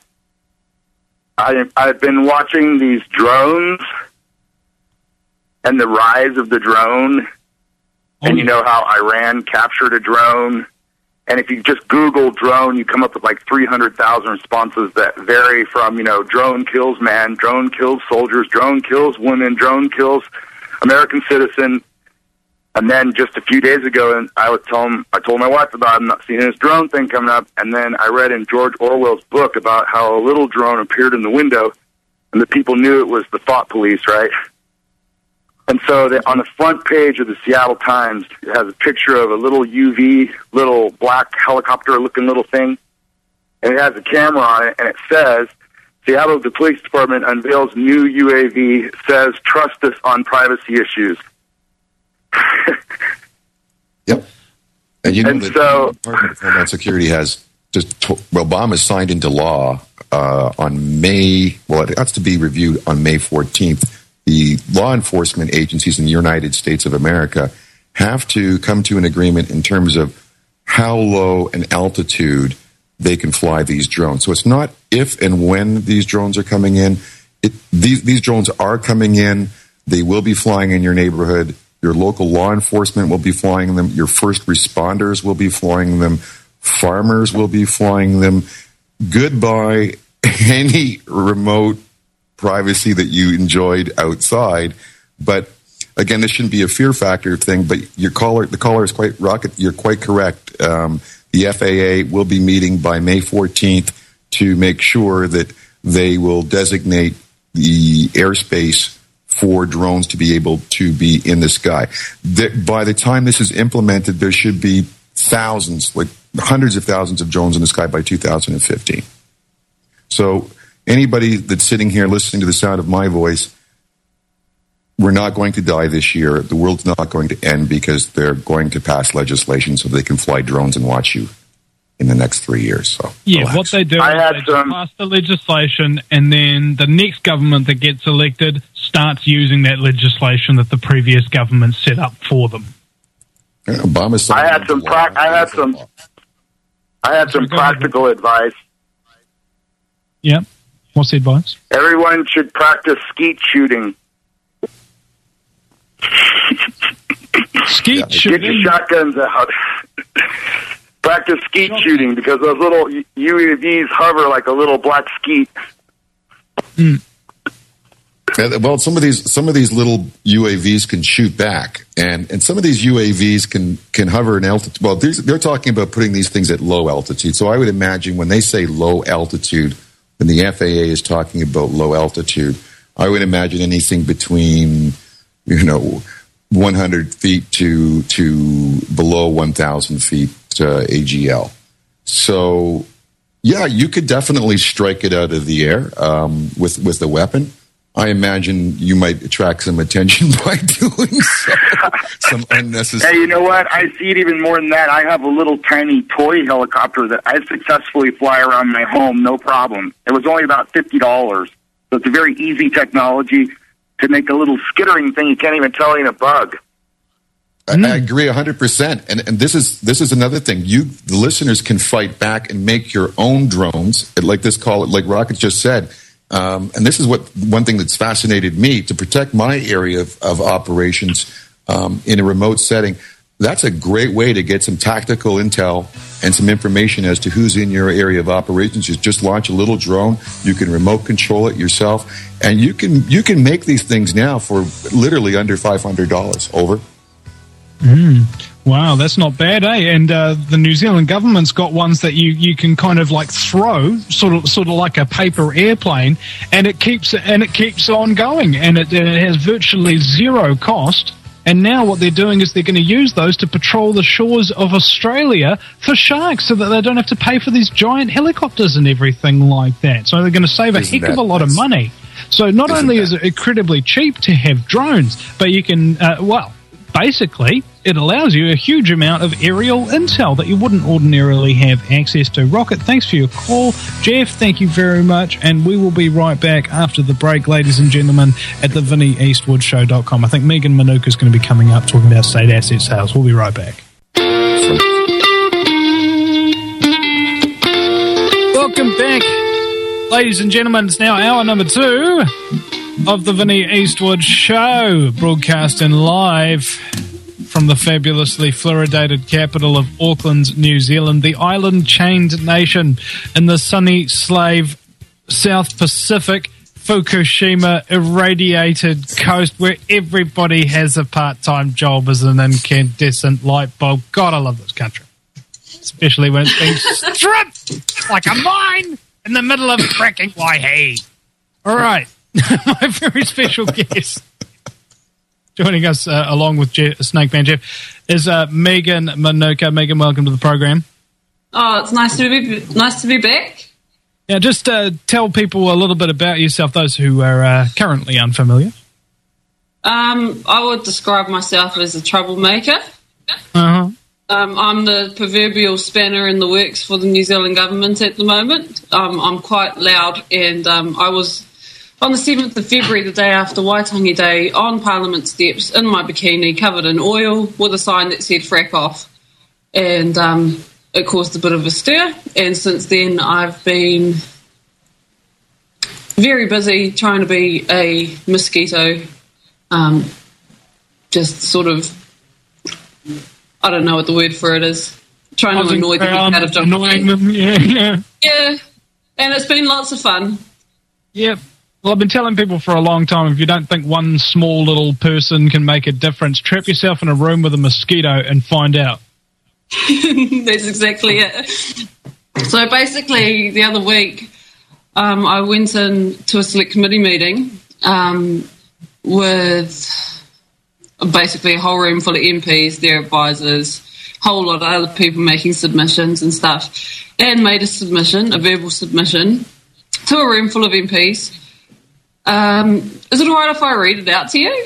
I've been watching these drones and the rise of the drone. And you know how Iran captured a drone. And if you just Google drone, you come up with like 300,000 responses that vary from, drone kills man, drone kills soldiers, drone kills women, drone kills American citizen. And then just a few days ago, and I told my wife about I'm not seeing this drone thing coming up. And then I read in George Orwell's book about how a little drone appeared in the window, and the people knew it was the thought police, right? And so on the front page of the Seattle Times, it has a picture of a little UV, little black helicopter-looking little thing, and it has a camera on it, and it says, Seattle, the police department unveils new UAV, says, trust us on privacy issues. Yep. And the Department of Homeland Security has Obama signed into law on May, it has to be reviewed on May 14th. The law enforcement agencies in the United States of America have to come to an agreement in terms of how low an altitude they can fly these drones. So it's not if and when these drones are coming in. These drones are coming in. They will be flying in your neighborhood. Your local law enforcement will be flying them. Your first responders will be flying them. Farmers will be flying them. Goodbye any remote privacy that you enjoyed outside. But again, this shouldn't be a fear factor thing, but the caller is quite rocket. You're quite correct. The FAA will be meeting by May 14th to make sure that they will designate the airspace for drones to be able to be in the sky. By the time this is implemented, there should be thousands, like hundreds of thousands of drones in the sky by 2015. So anybody that's sitting here listening to the sound of my voice, we're not going to die this year. The world's not going to end because they're going to pass legislation so they can fly drones and watch you in the next 3 years. So relax. What they do is they pass the legislation, and then the next government that gets elected starts using that legislation that the previous government set up for them. Yeah, Obama. I had some practical advice. Yeah. What's the advice? Everyone should practice skeet shooting. Skeet shooting? Get your shotguns out. Practice skeet shooting because those little UAVs hover like a little black skeet. Well, some of these little UAVs can shoot back, and some of these UAVs can hover in altitude. Well, they're talking about putting these things at low altitude. So I would imagine when they say low altitude, when the FAA is talking about low altitude, I would imagine anything between 100 feet to below 1,000 feet AGL. So yeah, you could definitely strike it out of the air with the weapon. I imagine you might attract some attention by doing so. Some unnecessary. Hey, you know what? I see it even more than that. I have a little tiny toy helicopter that I successfully fly around my home, no problem. It was only about $50. So it's a very easy technology to make a little skittering thing you can't even tell ain't a bug. I agree 100%. And this is another thing. The listeners can fight back and make your own drones, like Rocket just said. And this is one thing that's fascinated me, to protect my area of operations in a remote setting. That's a great way to get some tactical intel and some information as to who's in your area of operations. You just launch a little drone. You can remote control it yourself, and you can make these things now for literally under $500. Over. Wow, that's not bad, eh? And the New Zealand government's got ones that you can kind of like throw, sort of like a paper airplane, and it keeps on going, and it has virtually zero cost. And now what they're doing is they're going to use those to patrol the shores of Australia for sharks, so that they don't have to pay for these giant helicopters and everything like that. So they're going to save a heck of a lot of money. So not only is it incredibly cheap to have drones, but you can, basically, it allows you a huge amount of aerial intel that you wouldn't ordinarily have access to. Rocket, thanks for your call. Jeff, thank you very much. And we will be right back after the break, ladies and gentlemen, at the VinnyEastwoodsShow.com. I think Megan Manuka is going to be coming up talking about state asset sales. We'll be right back. Welcome back, ladies and gentlemen. It's now hour number 2 of the Vinny Eastwood Show, broadcasting live from the fabulously fluoridated capital of Auckland, New Zealand, the island-chained nation in the sunny slave South Pacific, Fukushima irradiated coast where everybody has a part-time job as an incandescent light bulb. God, I love this country. Especially when it's being stripped like a mine in the middle of fracking Waihe. All right. My very special guest joining us along with Snake Man Jeff is Megan Manuka. Megan, welcome to the program. Oh, it's nice to be back. Yeah, just tell people a little bit about yourself, those who are currently unfamiliar. I would describe myself as a troublemaker. Uh-huh. I'm the proverbial spanner in the works for the New Zealand government at the moment. I'm quite loud, and I was on the 7th of February, the day after Waitangi Day, on Parliament steps in my bikini, covered in oil, with a sign that said "frack off," and it caused a bit of a stir. And since then, I've been very busy trying to be a mosquito, just sort of. I don't know what the word for it is. Trying to annoy the heck out of John. Annoying them, yeah. Yeah, and it's been lots of fun. Yep. Well, I've been telling people for a long time, if you don't think one small little person can make a difference, trap yourself in a room with a mosquito and find out. That's exactly it. So basically, the other week, I went into a select committee meeting with basically a whole room full of MPs, their advisors, a whole lot of other people making submissions and stuff, and made a submission, a verbal submission, to a room full of MPs. Is it all right if I read it out to you?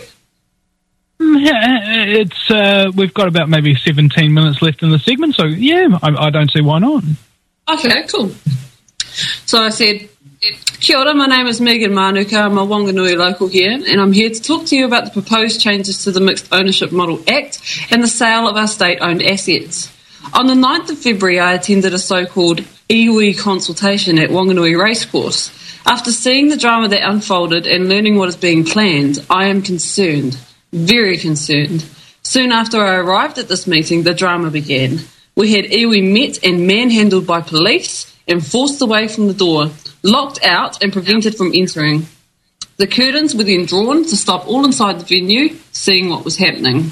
Yeah, it's we've got about maybe 17 minutes left in the segment, so yeah, I don't see why not. Okay, cool. So I said, "Kia ora, my name is Megan Manuka, I'm a Wanganui local here, and I'm here to talk to you about the proposed changes to the Mixed Ownership Model Act and the sale of our state-owned assets. On the 9th of February, I attended a so-called iwi consultation at Wanganui Racecourse. After seeing the drama that unfolded and learning what is being planned, I am concerned, very concerned. Soon after I arrived at this meeting, the drama began. We had iwi met and manhandled by police and forced away from the door, locked out and prevented from entering. The curtains were then drawn to stop all inside the venue seeing what was happening.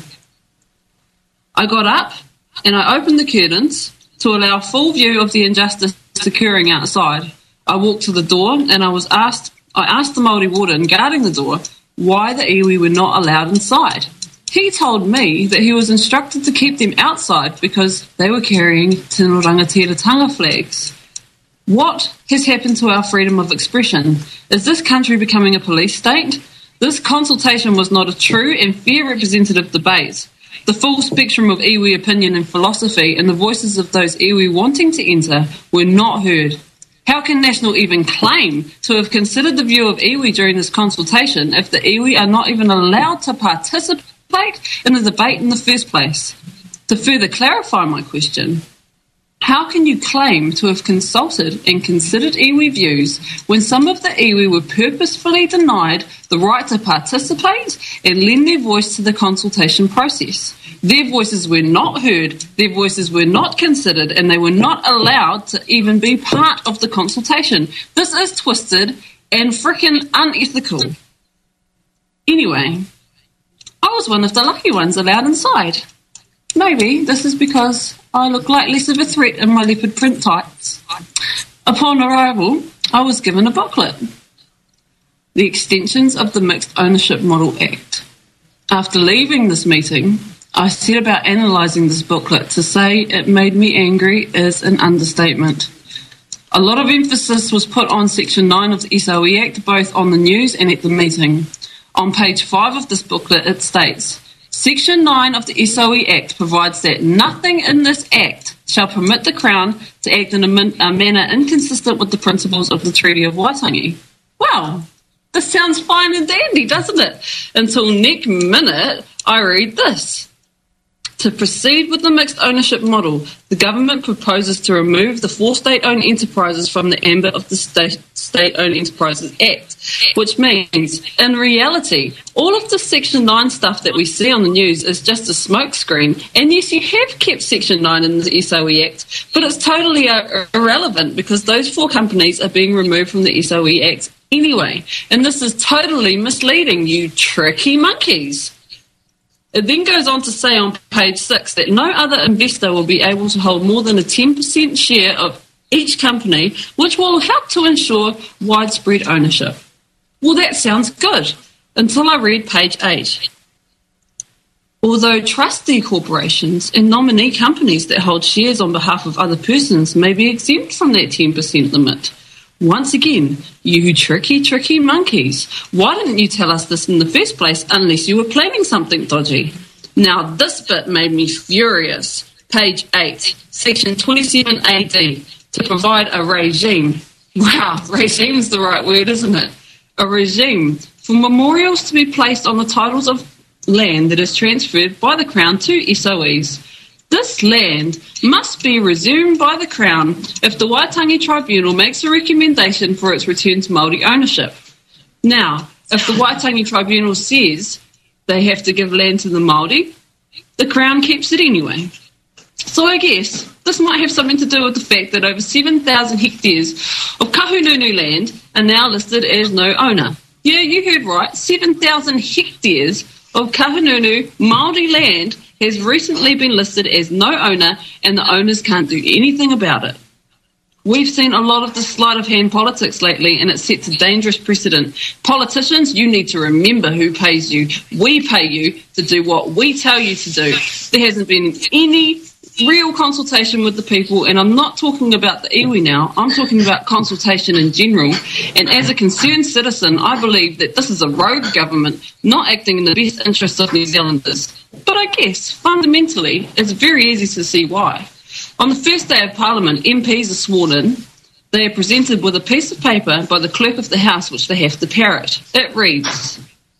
I got up and I opened the curtains to allow full view of the injustice occurring outside. I walked to the door and I asked the Māori warden guarding the door why the iwi were not allowed inside. He told me that he was instructed to keep them outside because they were carrying Tino Rangatiratanga flags. What has happened to our freedom of expression? Is this country becoming a police state? This consultation was not a true and fair representative debate. The full spectrum of iwi opinion and philosophy and the voices of those iwi wanting to enter were not heard. How can National even claim to have considered the view of iwi during this consultation if the iwi are not even allowed to participate in the debate in the first place? To further clarify my question, how can you claim to have consulted and considered iwi views when some of the iwi were purposefully denied the right to participate and lend their voice to the consultation process? Their voices were not heard, their voices were not considered, and they were not allowed to even be part of the consultation. This is twisted and frickin' unethical. Anyway, I was one of the lucky ones allowed inside. Maybe this is because I look like less of a threat in my leopard print tights. Upon arrival, I was given a booklet, The Extensions of the Mixed Ownership Model Act. After leaving this meeting, I set about analysing this booklet. To say it made me angry is an understatement. A lot of emphasis was put on Section 9 of the SOE Act, both on the news and at the meeting. On page 5 of this booklet, it states, Section 9 of the SOE Act provides that nothing in this Act shall permit the Crown to act in a manner inconsistent with the principles of the Treaty of Waitangi. Wow, this sounds fine and dandy, doesn't it? Until next minute, I read this. To proceed with the mixed ownership model, the government proposes to remove the 4 state-owned enterprises from the ambit of the State-Owned Enterprises Act, which means, in reality, all of the Section 9 stuff that we see on the news is just a smokescreen. And yes, you have kept Section 9 in the SOE Act, but it's totally irrelevant because those 4 companies are being removed from the SOE Act anyway. And this is totally misleading, you tricky monkeys. It then goes on to say on page 6 that no other investor will be able to hold more than a 10% share of each company, which will help to ensure widespread ownership. Well, that sounds good, until I read page 8. Although trustee corporations and nominee companies that hold shares on behalf of other persons may be exempt from that 10% limit. Once again, you tricky monkeys, why didn't you tell us this in the first place unless you were planning something dodgy? Now this bit made me furious. Page 8, section 27 AD, to provide a regime. Wow, regime's the right word, isn't it? A regime for memorials to be placed on the titles of land that is transferred by the Crown to SOEs. This land must be resumed by the Crown if the Waitangi Tribunal makes a recommendation for its return to Māori ownership. Now, if the Waitangi Tribunal says they have to give land to the Māori, the Crown keeps it anyway. So I guess this might have something to do with the fact that over 7,000 hectares of Kahununu land are now listed as no owner. Yeah, you heard right, 7,000 hectares of Kahununu Māori land has recently been listed as no owner, and the owners can't do anything about it. We've seen a lot of the sleight of hand politics lately, and it sets a dangerous precedent. Politicians, you need to remember who pays you. We pay you to do what we tell you to do. There hasn't been any real consultation with the people, and I'm not talking about the iwi now, I'm talking about consultation in general. And as a concerned citizen, I believe that this is a rogue government not acting in the best interests of New Zealanders. But I guess, fundamentally, it's very easy to see why. On the first day of Parliament, MPs are sworn in. They are presented with a piece of paper by the Clerk of the House, which they have to parrot. It reads,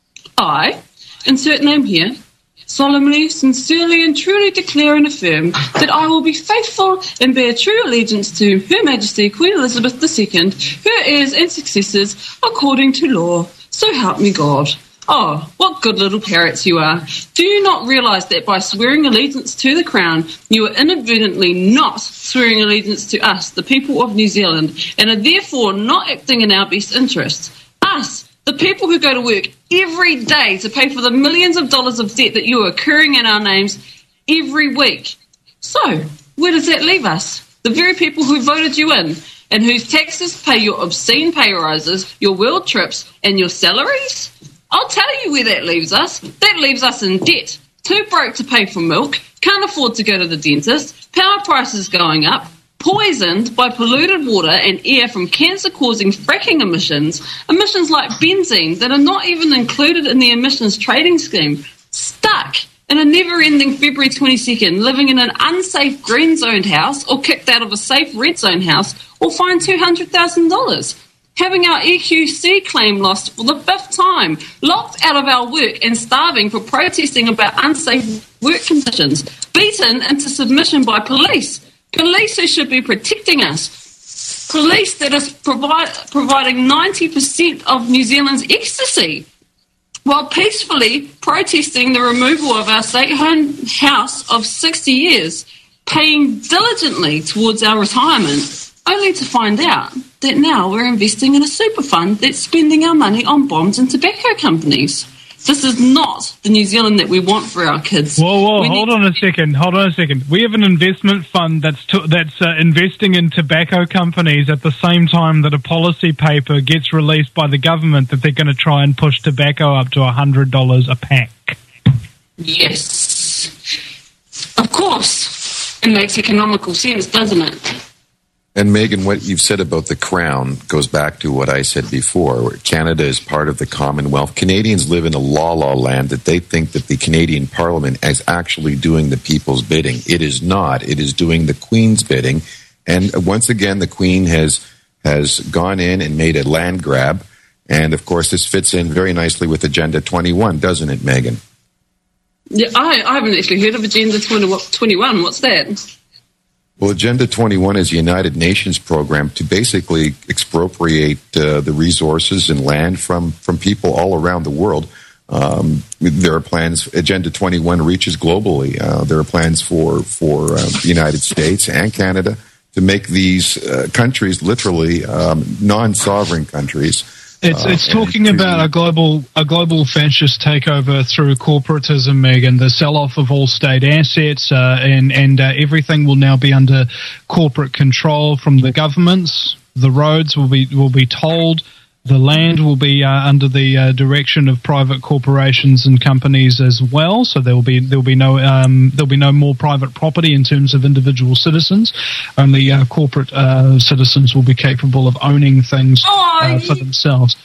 I, insert name here, solemnly, sincerely and truly declare and affirm that I will be faithful and bear true allegiance to Her Majesty Queen Elizabeth II, her heirs and successors, according to law. So help me God. Oh, what good little parrots you are. Do you not realise that by swearing allegiance to the Crown, you are inadvertently not swearing allegiance to us, the people of New Zealand, and are therefore not acting in our best interests? Us, the people who go to work every day to pay for the millions of dollars of debt that you are accruing in our names every week. So, where does that leave us? The very people who voted you in, and whose taxes pay your obscene pay rises, your world trips, and your salaries? I'll tell you where that leaves us. That leaves us in debt. Too broke to pay for milk, can't afford to go to the dentist, power prices going up, poisoned by polluted water and air from cancer-causing fracking emissions like benzene that are not even included in the emissions trading scheme, stuck in a never-ending February 22nd, living in an unsafe green-zoned house or kicked out of a safe red-zone house or fined $200,000. Having our EQC claim lost for the 5th time, locked out of our work and starving for protesting about unsafe work conditions, beaten into submission by police. Police who should be protecting us. Police that is providing 90% of New Zealand's ecstasy, while peacefully protesting the removal of our state-owned house of 60 years, paying diligently towards our retirement, only to find out that now we're investing in a super fund that's spending our money on bombs and tobacco companies. This is not the New Zealand that we want for our kids. Whoa, hold on a second. We have an investment fund that's investing in tobacco companies at the same time that a policy paper gets released by the government that they're going to try and push tobacco up to $100 a pack. Yes. Of course. It makes economical sense, doesn't it? And Megan, what you've said about the Crown goes back to what I said before. Canada is part of the Commonwealth. Canadians live in a la-la land that they think that the Canadian Parliament is actually doing the people's bidding. It is not. It is doing the Queen's bidding. And once again, the Queen has gone in and made a land grab. And, of course, this fits in very nicely with Agenda 21, doesn't it, Megan? Yeah, I haven't actually heard of Agenda 21. What's that? Well, Agenda 21 is a United Nations program to basically expropriate the resources and land from people all around the world. There are plans. Agenda 21 reaches globally. There are plans for the United States and Canada to make these countries literally non-sovereign countries. It's talking about a global fascist takeover through corporatism, Megan. The sell-off of all state assets, and everything will now be under corporate control from the governments. The roads will be tolled. The land will be under the direction of private corporations and companies as well. So there'll be no more private property in terms of individual citizens. Only corporate citizens will be capable of owning things for themselves.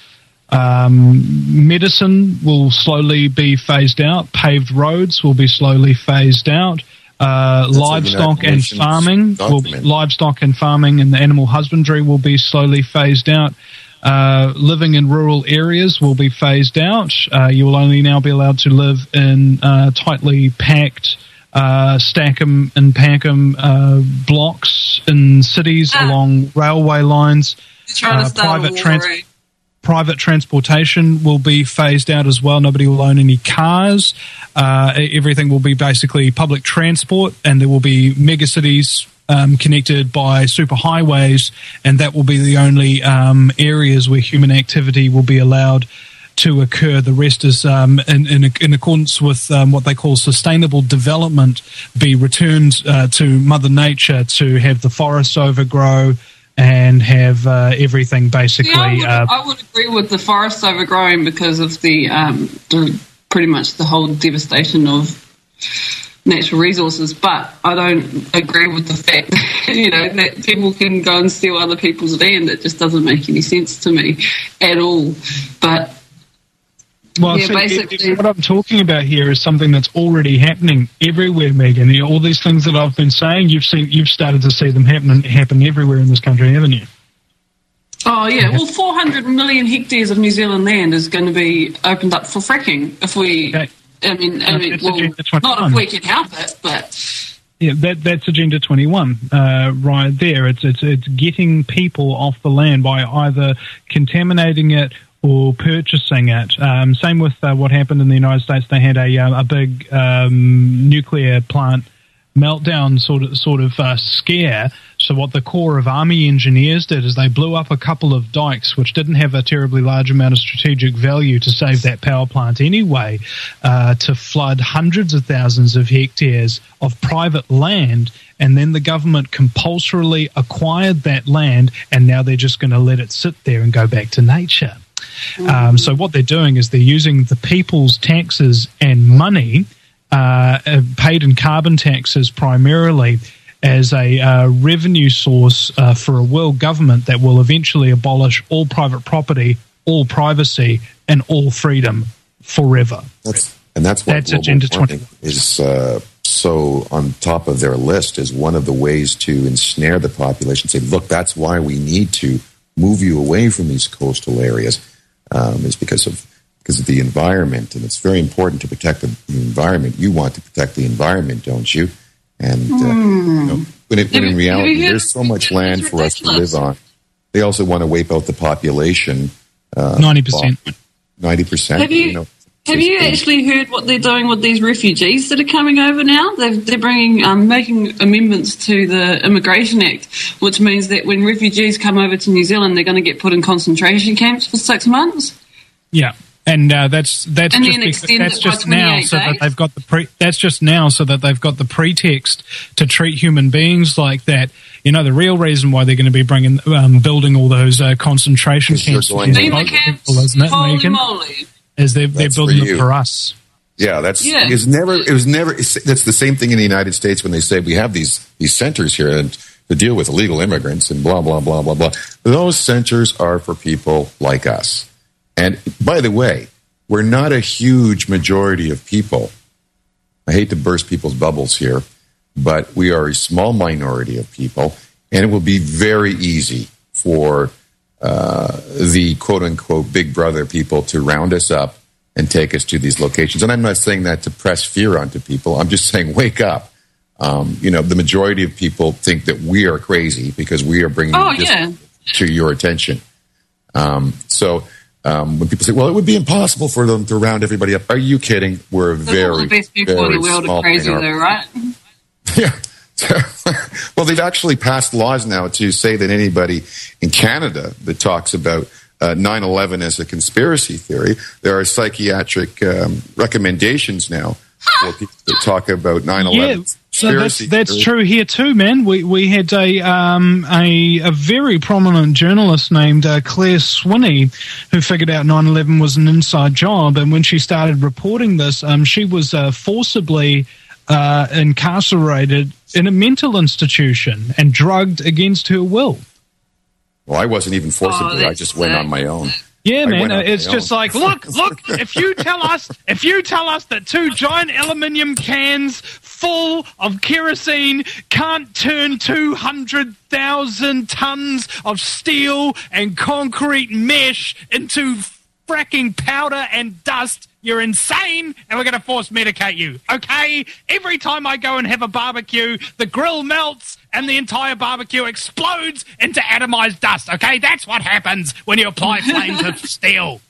Medicine will slowly be phased out. Paved roads will be slowly phased out. Livestock and farming and the animal husbandry will be slowly phased out. Living in rural areas will be phased out. You will only now be allowed to live in tightly packed stack 'em and pack 'em blocks in cities along railway lines. Private transportation will be phased out as well. Nobody will own any cars. Everything will be basically public transport, and there will be megacities connected by superhighways, and that will be the only areas where human activity will be allowed to occur. The rest is in accordance with what they call sustainable development, be returned to Mother Nature to have the forests overgrow and have everything basically. Yeah, I would agree with the forests overgrowing because of the pretty much the whole devastation of natural resources, but I don't agree with the fact that, that people can go and steal other people's land. It just doesn't make any sense to me at all. But basically, what I'm talking about here is something that's already happening everywhere, Megan. All these things that I've been saying, you've started to see them happen everywhere in this country, haven't you? Oh yeah, well, 400 million hectares of New Zealand land is going to be opened up for fracking if we. Okay. I mean, not if we can help it, but yeah, that's Agenda 21 right there. It's getting people off the land by either contaminating it or purchasing it. Same with what happened in the United States. They had a big nuclear plant meltdown sort of scare. So what the Corps of Army Engineers did is they blew up a couple of dikes which didn't have a terribly large amount of strategic value to save that power plant anyway, to flood hundreds of thousands of hectares of private land, and then the government compulsorily acquired that land, and now they're just going to let it sit there and go back to nature. So what they're doing is they're using the people's taxes and money paid in carbon taxes primarily as a revenue source for a world government that will eventually abolish all private property, all privacy, and all freedom forever. That's what Agenda 21 is so on top of their list as one of the ways to ensnare the population. Say, look, that's why we need to move you away from these coastal areas, is because of the environment, and it's very important to protect the environment. You want to protect the environment, don't you? And when in reality, there's so much land for us to live on. They also want to wipe out the population. 90%. 90%. Have you actually heard what they're doing with these refugees that are coming over now? They're bringing, making amendments to the Immigration Act, which means that when refugees come over to New Zealand, they're going to get put in concentration camps for 6 months. Yeah. And that's just now so that they've got the pretext to treat human beings like that. The real reason why they're going to be building all those concentration camps, isn't it, Megan? Is they're building them for us. Yeah, that's the same thing in the United States when they say we have these centers here, and to deal with illegal immigrants and blah, blah, blah, blah, blah. Those centers are for people like us. And by the way, we're not a huge majority of people. I hate to burst people's bubbles here, but we are a small minority of people, and it will be very easy for the quote-unquote big brother people to round us up and take us to these locations. And I'm not saying that to press fear onto people. I'm just saying wake up. The majority of people think that we are crazy because we are bringing this to your attention. So when people say, well, it would be impossible for them to round everybody up. Are you kidding? We're the best people in the world are crazy though, right? Yeah. Well, they've actually passed laws now to say that anybody in Canada that talks about 9/11 as a conspiracy theory, there are psychiatric recommendations now for people that talk about 9/11 conspiracy that's theory. true here too, man. We had a very prominent journalist named Claire Swinney who figured out 9/11 was an inside job, and when she started reporting this, she was forcibly incarcerated in a mental institution and drugged against her will. Well, I wasn't even forcibly. I just went on my own. Yeah, man. It's just like, look. If you tell us that 2 giant aluminium cans full of kerosene can't turn 200,000 tons of steel and concrete mesh into fracking powder and dust, you're insane, and we're going to force medicate you, okay? Every time I go and have a barbecue, the grill melts and the entire barbecue explodes into atomized dust, okay? That's what happens when you apply flames of steel.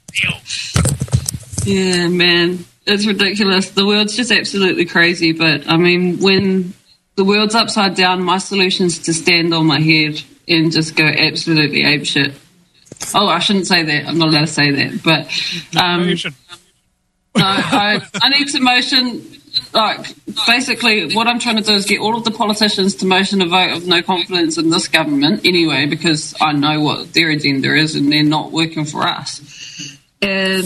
Yeah, man. It's ridiculous. The world's just absolutely crazy, but, I mean, when the world's upside down, my solution is to stand on my head and just go absolutely apeshit. Oh, I shouldn't say that. I'm not allowed to say that. But No, you should. no, I need to motion. Like, basically, what I'm trying to do is get all of the politicians to motion a vote of no confidence in this government anyway, because I know what their agenda is and they're not working for us. And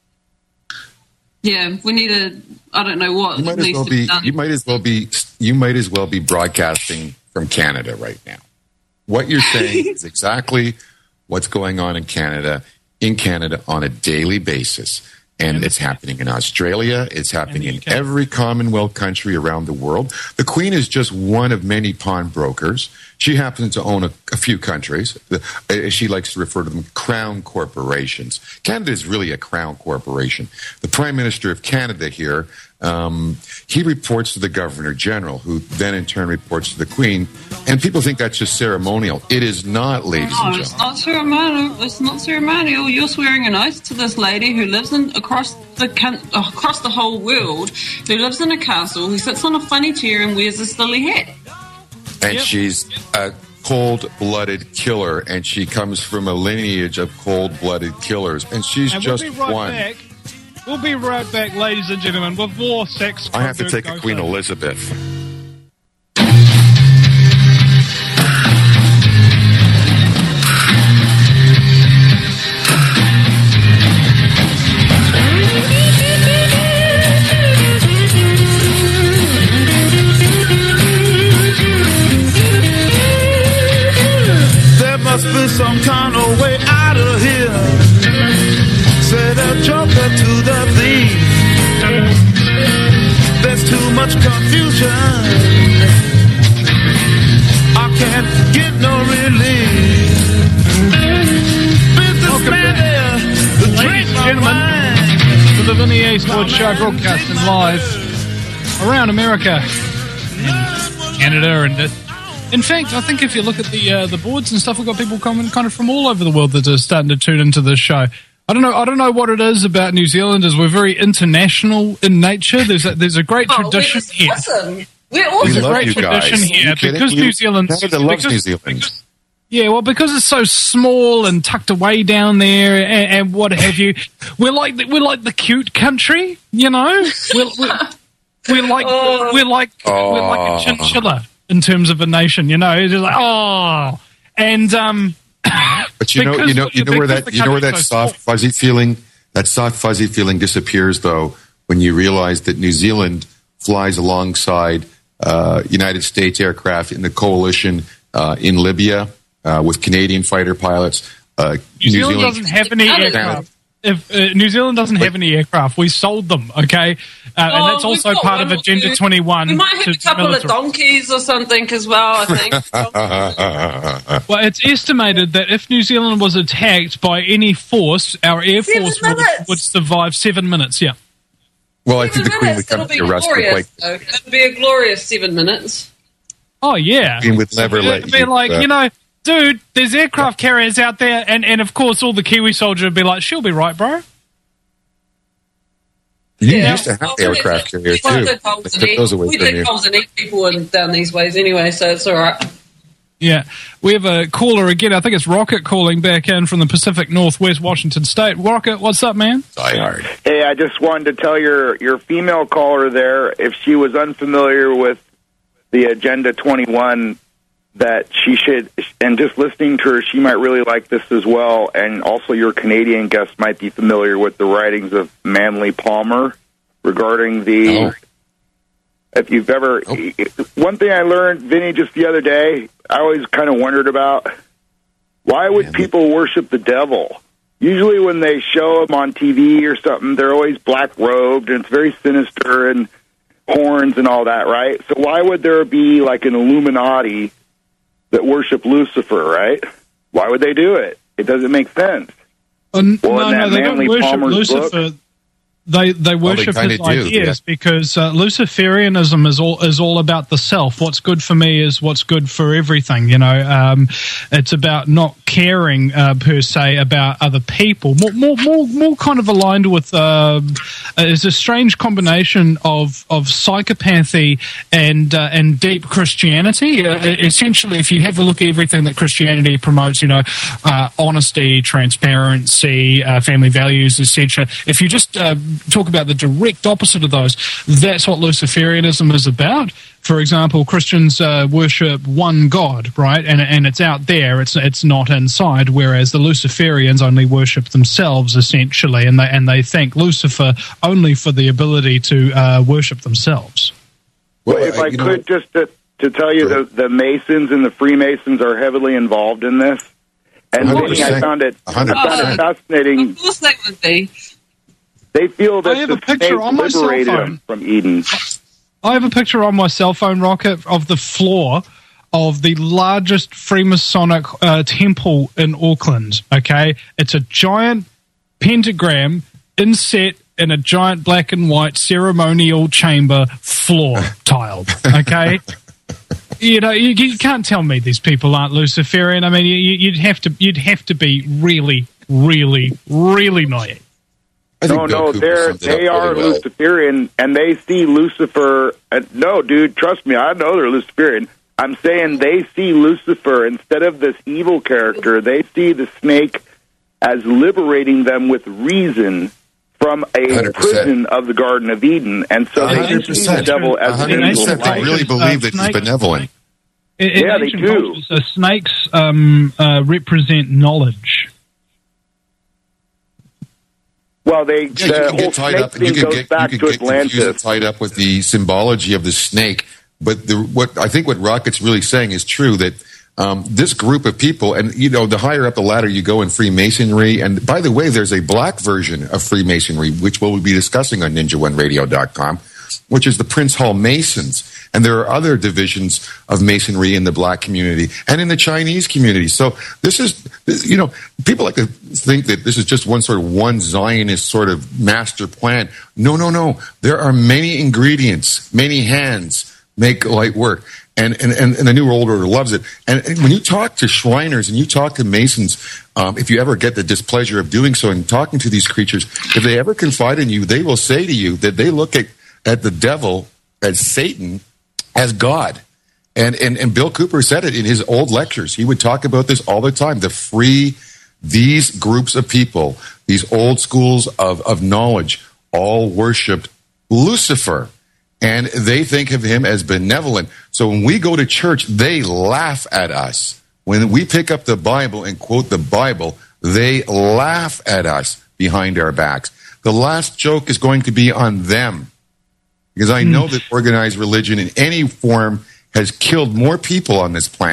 yeah, we need a. I don't know what needs to be done. You might as well be broadcasting from Canada right now. What you're saying is exactly what's going on in Canada on a daily basis. And it's happening in Australia. It's happening in every Commonwealth country around the world. The Queen is just one of many pawnbrokers. She happens to own a few countries. She likes to refer to them crown corporations. Canada is really a crown corporation. The Prime Minister of Canada here, he reports to the Governor General, who then in turn reports to the Queen. And people think that's just ceremonial. It is not, ladies and gentlemen. It's not ceremonial. It's not ceremonial. You're swearing an oath to this lady who lives across the whole world, who lives in a castle, who sits on a funny chair and wears a silly hat. And she's a cold-blooded killer, and she comes from a lineage of cold-blooded killers, and she's just one. We'll be right back, ladies and gentlemen, with more sex. I have to take a Queen Elizabeth. Must be some kind of way out of here. Said a joker to the thief. There's too much confusion. I can't get no relief. Businessman there, the Ladies and gentlemen, to the Vinny A Sports Show, broadcasting live around America, Canada, and in fact, I think if you look at the boards and stuff, we've got people coming kind of from all over the world that are starting to tune into this show. I don't know what it is about New Zealanders. We're very international in nature. There's a great tradition here. Awesome. We're awesome. We love great you tradition guys. here because New Zealand. Canada loves New Zealand. Yeah, well, because it's so small and tucked away down there, and what have you. We're like the cute country, you know. We're like a chinchilla in terms of a nation, you know. It's just like and but you know where that soft fuzzy feeling disappears though when you realize that New Zealand flies alongside United States aircraft in the coalition in Libya with Canadian fighter pilots. New Zealand doesn't have any aircraft. If New Zealand doesn't have any aircraft, we sold them, okay? And that's also part of Agenda 21. We might have a couple of donkeys or something as well, I think. Well, it's estimated that if New Zealand was attacked by any force, our Air Force would survive 7 minutes, yeah. Well, I think the Queen would come to your rescue. It'd be a glorious 7 minutes. Oh, yeah. The Queen would never let you... It'd be like, dude, there's aircraft carriers out there, and of course all the Kiwi soldier would be like, she'll be right, bro. You used to have aircraft carriers, too. We dig holes and eat people down these ways anyway, so it's all right. Yeah. We have a caller again. I think it's Rocket calling back in from the Pacific Northwest, Washington State. Rocket, what's up, man? Die hard. Hey, I just wanted to tell your female caller there, if she was unfamiliar with the Agenda 21, that she should, and just listening to her, she might really like this as well. And also your Canadian guest might be familiar with the writings of Manly Palmer regarding the, if you've ever, one thing I learned, Vinny, just the other day, I always kind of wondered about, why would people worship the devil? Usually when they show him on TV or something, they're always black-robed, and it's very sinister, and horns and all that, right? So why would there be like an Illuminati that worship Lucifer, right? Why would they do it? It doesn't make sense. No, they don't worship Lucifer. They worship his ideas because Luciferianism is all about the self. What's good for me is what's good for everything. It's about not caring per se about other people. More kind of aligned with is a strange combination of psychopathy and deep Christianity. Essentially, if you have a look at everything that Christianity promotes, honesty, transparency, family values, etc. If you just talk about the direct opposite of those, that's what Luciferianism is about. For example, Christians worship one God, right? And it's out there, it's not inside, whereas the Luciferians only worship themselves, essentially, and they thank Lucifer only for the ability to worship themselves. Well, if I could just to tell you, the Masons and the Freemasons are heavily involved in this. And I found it fascinating. Of course they would be. They feel that I have a picture on my cell phone from Eden. I have a picture on my cell phone, Rocket, of the floor of the largest Freemasonic temple in Auckland. Okay, it's a giant pentagram inset in a giant black and white ceremonial chamber floor tiled. Okay. You can't tell me these people aren't Luciferian. I mean, you'd have to be really, really, really naive. No, they are Luciferian, and they see Lucifer. No, dude, trust me, I know they're Luciferian. I'm saying they see Lucifer instead of this evil character. They see the snake as liberating them with reason from a 100%. Prison of the Garden of Eden, and so they see the devil as an evil. They really believe that he's benevolent. Yeah, they do. Snakes represent knowledge. Well, the whole snake thing goes back to Atlantis. Tied up with the symbology of the snake, but what Rocket's really saying is true, that this group of people, and the higher up the ladder you go in Freemasonry, and by the way, there's a black version of Freemasonry, which we'll be discussing on NinjaOneRadio.com, which is the Prince Hall Masons. And there are other divisions of Masonry in the black community and in the Chinese community. So this is, people like to think that this is just one Zionist sort of master plan. No. There are many ingredients, many hands make light work. And the New World Order loves it. And when you talk to Shriners and you talk to Masons, if you ever get the displeasure of doing so and talking to these creatures, if they ever confide in you, they will say to you that they look at the devil as Satan, as God. And Bill Cooper said it in his old lectures. He would talk about this all the time. These groups of people, these old schools of knowledge, all worshipped Lucifer. And they think of him as benevolent. So when we go to church, they laugh at us. When we pick up the Bible and quote the Bible, they laugh at us behind our backs. The last joke is going to be on them. Because I know that organized religion in any form has killed more people on this planet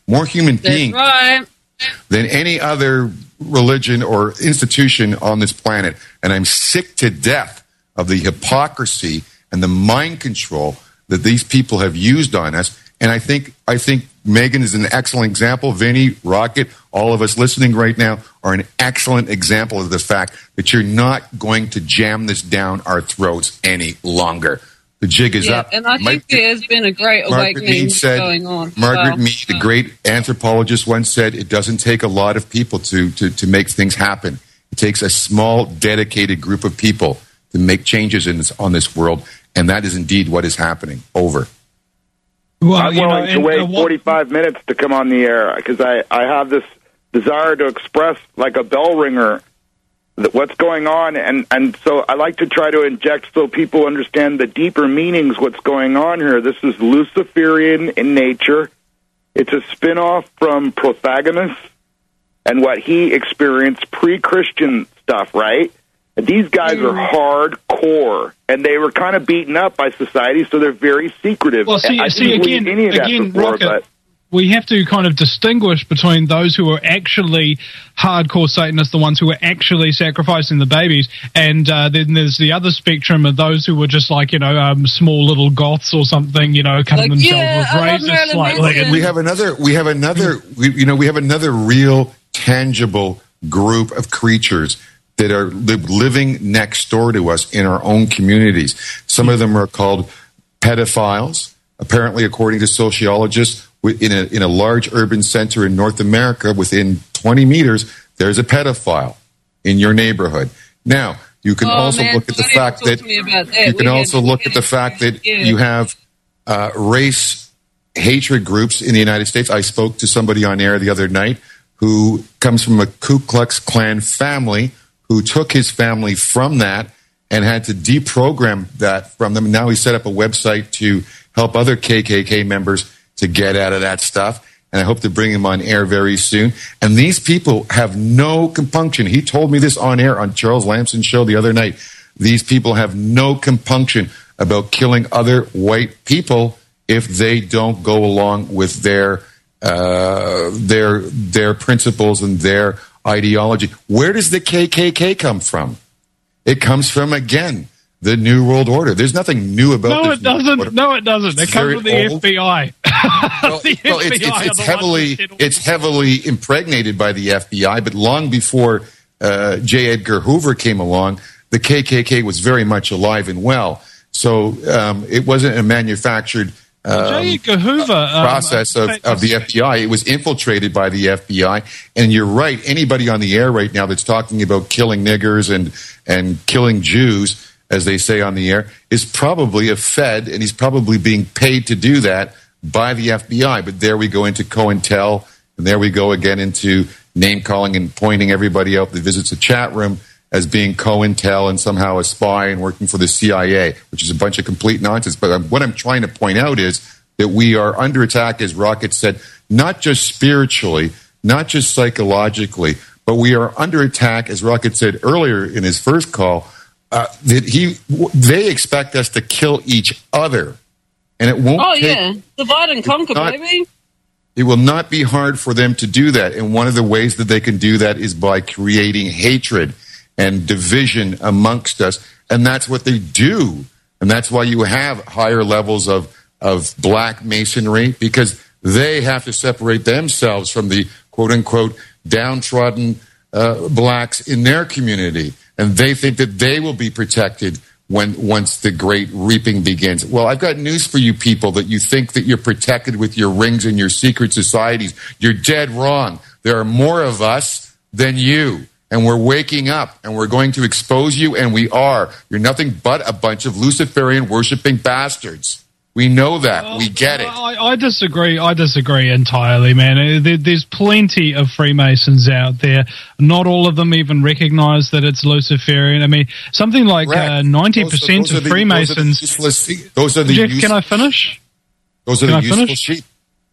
more human That's beings right. than any other religion or institution on this planet. And I'm sick to death of the hypocrisy and the mind control that these people have used on us. And I think Megan is an excellent example. Vinny, Rocket, all of us listening right now are an excellent example of the fact that you're not going to jam this down our throats any longer. The jig is up. And I think there's been a great awakening going on. Margaret Mead, the great anthropologist, once said, it doesn't take a lot of people to make things happen. It takes a small, dedicated group of people to make changes on this world, and that is indeed what is happening. Over. Well, I'm willing to wait 45 minutes to come on the air because I have this desire to express like a bell ringer what's going on, and so I like to try to inject so people understand the deeper meanings, what's going on here. This is Luciferian in nature. It's a spin-off from Protagoras and what he experienced pre-Christian stuff, right? These guys are hardcore, and they were kind of beaten up by society, so they're very secretive. Well, see again, Rocket, we have to kind of distinguish between those who are actually hardcore Satanists, the ones who are actually sacrificing the babies, and then there's the other spectrum of those who were just like, small little goths or something, cutting themselves with razors slightly. And we have another real tangible group of creatures that are living next door to us in our own communities. Some of them are called pedophiles. Apparently, according to sociologists, in a large urban center in North America, within 20 meters, there's a pedophile in your neighborhood. Now, you can look at the fact that you have race hatred groups in the United States. I spoke to somebody on air the other night who comes from a Ku Klux Klan family, who took his family from that and had to deprogram that from them. Now he set up a website to help other KKK members to get out of that stuff. And I hope to bring him on air very soon. And these people have no compunction. He told me this on air on Charles Lamson's show the other night. These people have no compunction about killing other white people if they don't go along with their principles and their ideology. Where does the KKK come from? It comes from, again, the New World Order. There's nothing new about this. No, it doesn't. It comes from the FBI. It's heavily impregnated by the FBI, but long before J. Edgar Hoover came along, the KKK was very much alive and well. So it wasn't a manufactured J. Edgar Hoover process of the FBI. It was infiltrated by the FBI. And you're right. Anybody on the air right now that's talking about killing niggers and killing Jews, as they say on the air, is probably a Fed, and he's probably being paid to do that by the FBI. But there we go into COINTEL, and there we go again into name-calling and pointing everybody out that visits a chat room as being COINTEL and somehow a spy and working for the CIA, which is a bunch of complete nonsense. But what I'm trying to point out is that we are under attack, as Rocket said, not just spiritually, not just psychologically, but we are under attack, as Rocket said earlier in his first call, they expect us to kill each other. And it won't divide and conquer, baby. It will not be hard for them to do that. And one of the ways that they can do that is by creating hatred and division amongst us. And that's what they do. And that's why you have higher levels of black masonry, because they have to separate themselves from the quote-unquote downtrodden blacks in their community. And they think that they will be protected once the great reaping begins. Well, I've got news for you people that you think that you're protected with your rings and your secret societies. You're dead wrong. There are more of us than you. And we're waking up, and we're going to expose you, and we are. You're nothing but a bunch of Luciferian worshipping bastards. We know that. We get it. I disagree. I disagree entirely, man. There's plenty of Freemasons out there. Not all of them even recognize that it's Luciferian. I mean, something like 90% of Freemasons. Those are the Jeff, can I finish? Those are the useful sheep.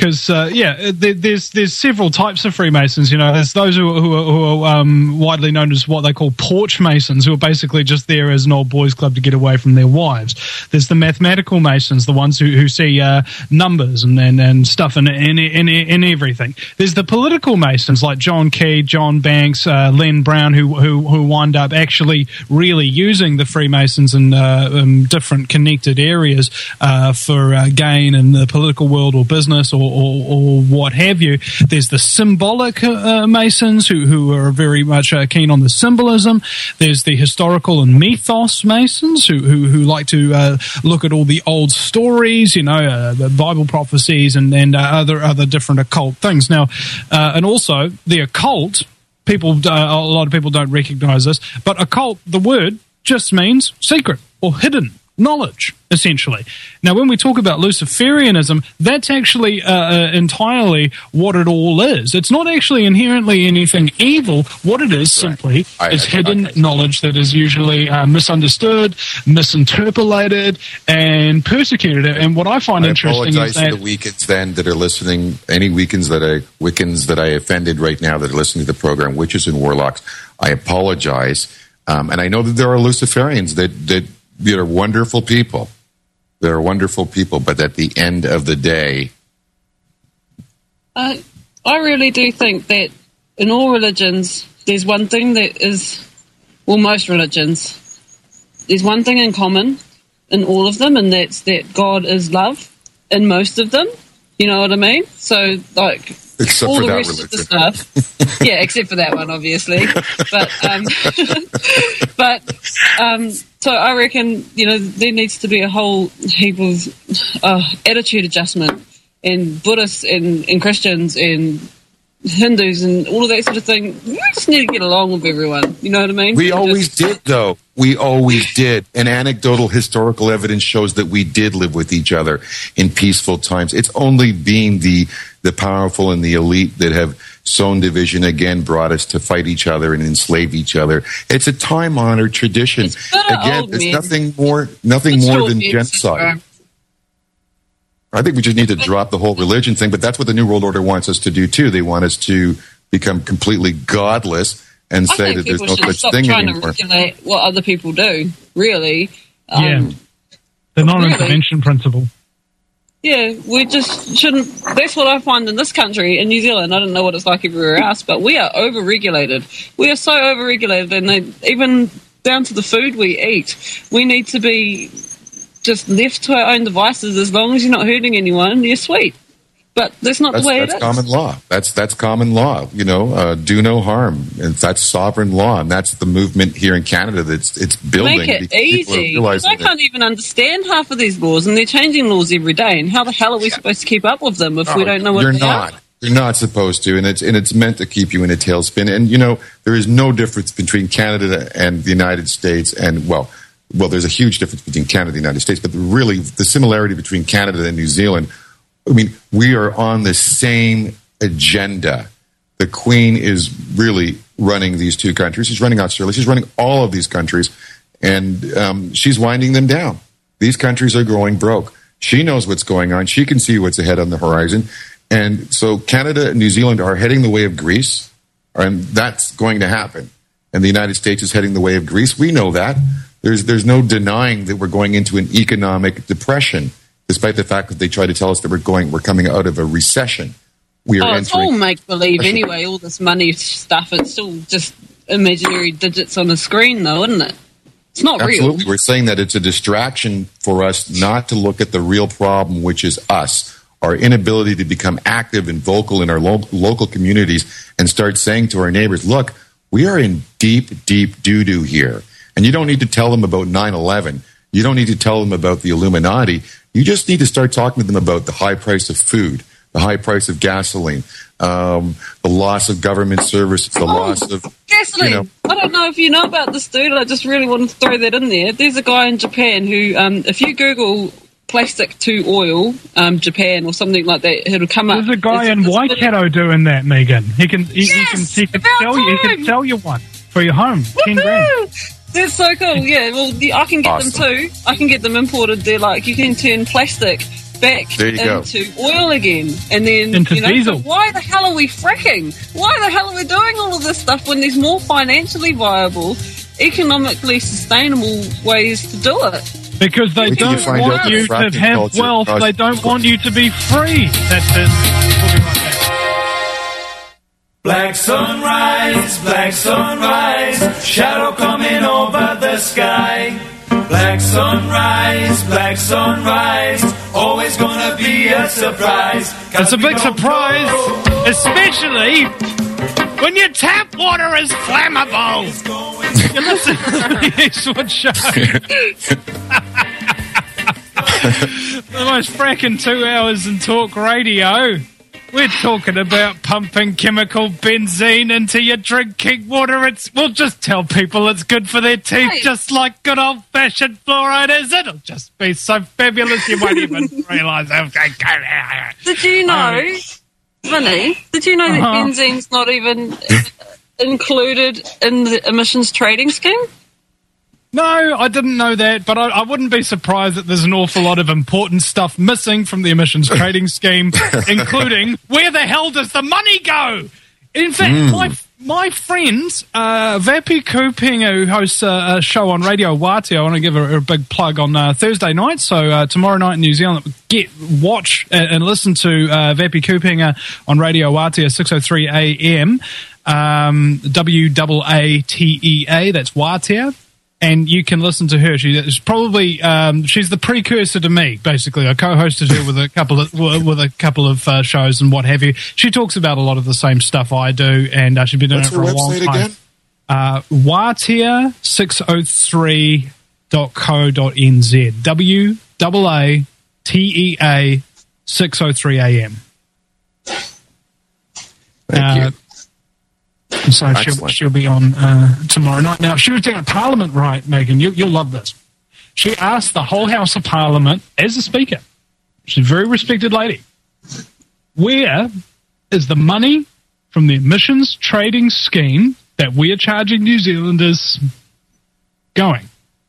Because there's several types of Freemasons. You know, there's those who are widely known as what they call porch Masons, who are basically just there as an old boys club to get away from their wives. There's the mathematical Masons, the ones who see numbers and stuff in everything. There's the political Masons like John Key, John Banks, Len Brown, who wind up actually really using the Freemasons in different connected areas for gain in the political world or business or what have you. There's the symbolic Masons who are very much keen on the symbolism. There's the historical and mythos Masons who like to look at all the old stories, you know, the Bible prophecies and other different occult things. Now, and also the occult, a lot of people don't recognize this, but occult, the word just means secret or hidden knowledge, essentially. Now, when we talk about Luciferianism, that's actually entirely what it all is. It's not actually inherently anything evil. What it is simply is hidden knowledge that is usually misunderstood, misinterpolated, and persecuted. And what I find interesting is that... I apologize to the Wiccans then that are listening, any Wiccans that I offended right now that are listening to the program, witches and warlocks, I apologize. And I know that there are Luciferians that are wonderful people. They're wonderful people, but at the end of the day... I really do think that in all religions, there's one thing that is... Well, most religions. There's one thing in common in all of them, and that's that God is love in most of them. You know what I mean? So, like... Except all for the that rest religion. of the stuff. Yeah, except for that one, obviously. So I reckon, you know, there needs to be a whole heap of attitude adjustment, and Buddhists and Christians and Hindus and all of that sort of thing. We just need to get along with everyone. You know what I mean? We always did, though. We always did. And anecdotal historical evidence shows that we did live with each other in peaceful times. It's only being the powerful and the elite that have sown division again, brought us to fight each other and enslave each other. It's a time-honored tradition. Again, it's nothing more than genocide. I think we just need to drop the whole religion thing, but that's what the New World Order wants us to do too. They want us to become completely godless and say that there's no such thing anymore. Trying to regulate what other people do, really. The non-intervention principle. Yeah, we just shouldn't. That's what I find in this country, in New Zealand. I don't know what it's like everywhere else, but we are over-regulated. We are so over-regulated, and even down to the food we eat. We need to be just left to our own devices. As long as you're not hurting anyone, you're sweet. But that's not the way it is. That's common law. That's common law. You know, do no harm, and that's sovereign law, and that's the movement here in Canada. It's building. Make it easy. I can't even understand half of these laws, and they're changing laws every day. And how the hell are we supposed to keep up with them if we don't know what they are? You're not supposed to, and it's meant to keep you in a tailspin. And you know, there is no difference between Canada and the United States, and well, there's a huge difference between Canada and the United States, but really the similarity between Canada and New Zealand. I mean, we are on the same agenda. The Queen is really running these two countries. She's running Australia. She's running all of these countries, and she's winding them down. These countries are going broke. She knows what's going on. She can see what's ahead on the horizon. And so Canada and New Zealand are heading the way of Greece, and that's going to happen. And the United States is heading the way of Greece. We know that. There's no denying that we're going into an economic depression, despite the fact that they try to tell us that we're coming out of a recession. It's all make-believe anyway, all this money stuff. It's still just imaginary digits on a screen, though, isn't it? It's not real. Absolutely. We're saying that it's a distraction for us not to look at the real problem, which is us, our inability to become active and vocal in our local communities and start saying to our neighbors, look, we are in deep, deep doo-doo here. And you don't need to tell them about 9/11. You don't need to tell them about the Illuminati. You just need to start talking to them about the high price of food, the high price of gasoline, the loss of government services, the loss of gasoline. You know. I don't know if you know about this, dude. I just really want to throw that in there. There's a guy in Japan who, if you Google plastic to oil, Japan or something like that, it'll come up. There's a guy in Waikato doing that, Megan. He can sell you one for your home. $10,000. That's so cool. Yeah, well, I can get them too. I can get them imported. They're like, you can turn plastic back There you go. into oil again. And then, Into diesel. but why the hell are we fracking? Why the hell are we doing all of this stuff when there's more financially viable, economically sustainable ways to do it? Because they Wait till you don't find out want that you to fracking have culture wealth. caused- They don't want you to be free. That's it. We'll be right back. Black sunrise, shadow coming over the sky. Black sunrise, always gonna be a surprise. It's a big surprise, especially when your tap water is flammable. You listen to the Eastwood Show. The most fracking 2 hours in talk radio. We're talking about pumping chemical benzene into your drinking water. We'll just tell people it's good for their teeth, Hey. just like good old-fashioned fluoride is. It'll just be so fabulous you won't even realise. Did you know, Vinny, did you know that Uh-huh. benzene's not even included in the emissions trading scheme? No, I didn't know that, but I wouldn't be surprised that there's an awful lot of important stuff missing from the emissions trading scheme, including where the hell does the money go? In fact, my friend, Vapi Kupinga, who hosts a show on Radio Wātea, I want to give her a big plug on Thursday night, so tomorrow night in New Zealand, watch and listen to Vapi Kupinga on Radio Wātea, 6:03 a.m., WAATEA, that's Wātea. And you can listen to her. She's probably she's the precursor to me. Basically, I co-hosted her with a couple of shows and what have you. She talks about a lot of the same stuff I do, and she's been doing What's it for her a long website time. again? Wātea603.co.nz. WAATEA 6:03 a.m. Thank you. So Excellent. she'll be on tomorrow night. Now, she was down at Parliament, right, Megan? You'll love this. She asked the whole House of Parliament, as a speaker, she's a very respected lady, where is the money from the emissions trading scheme that we are charging New Zealanders going?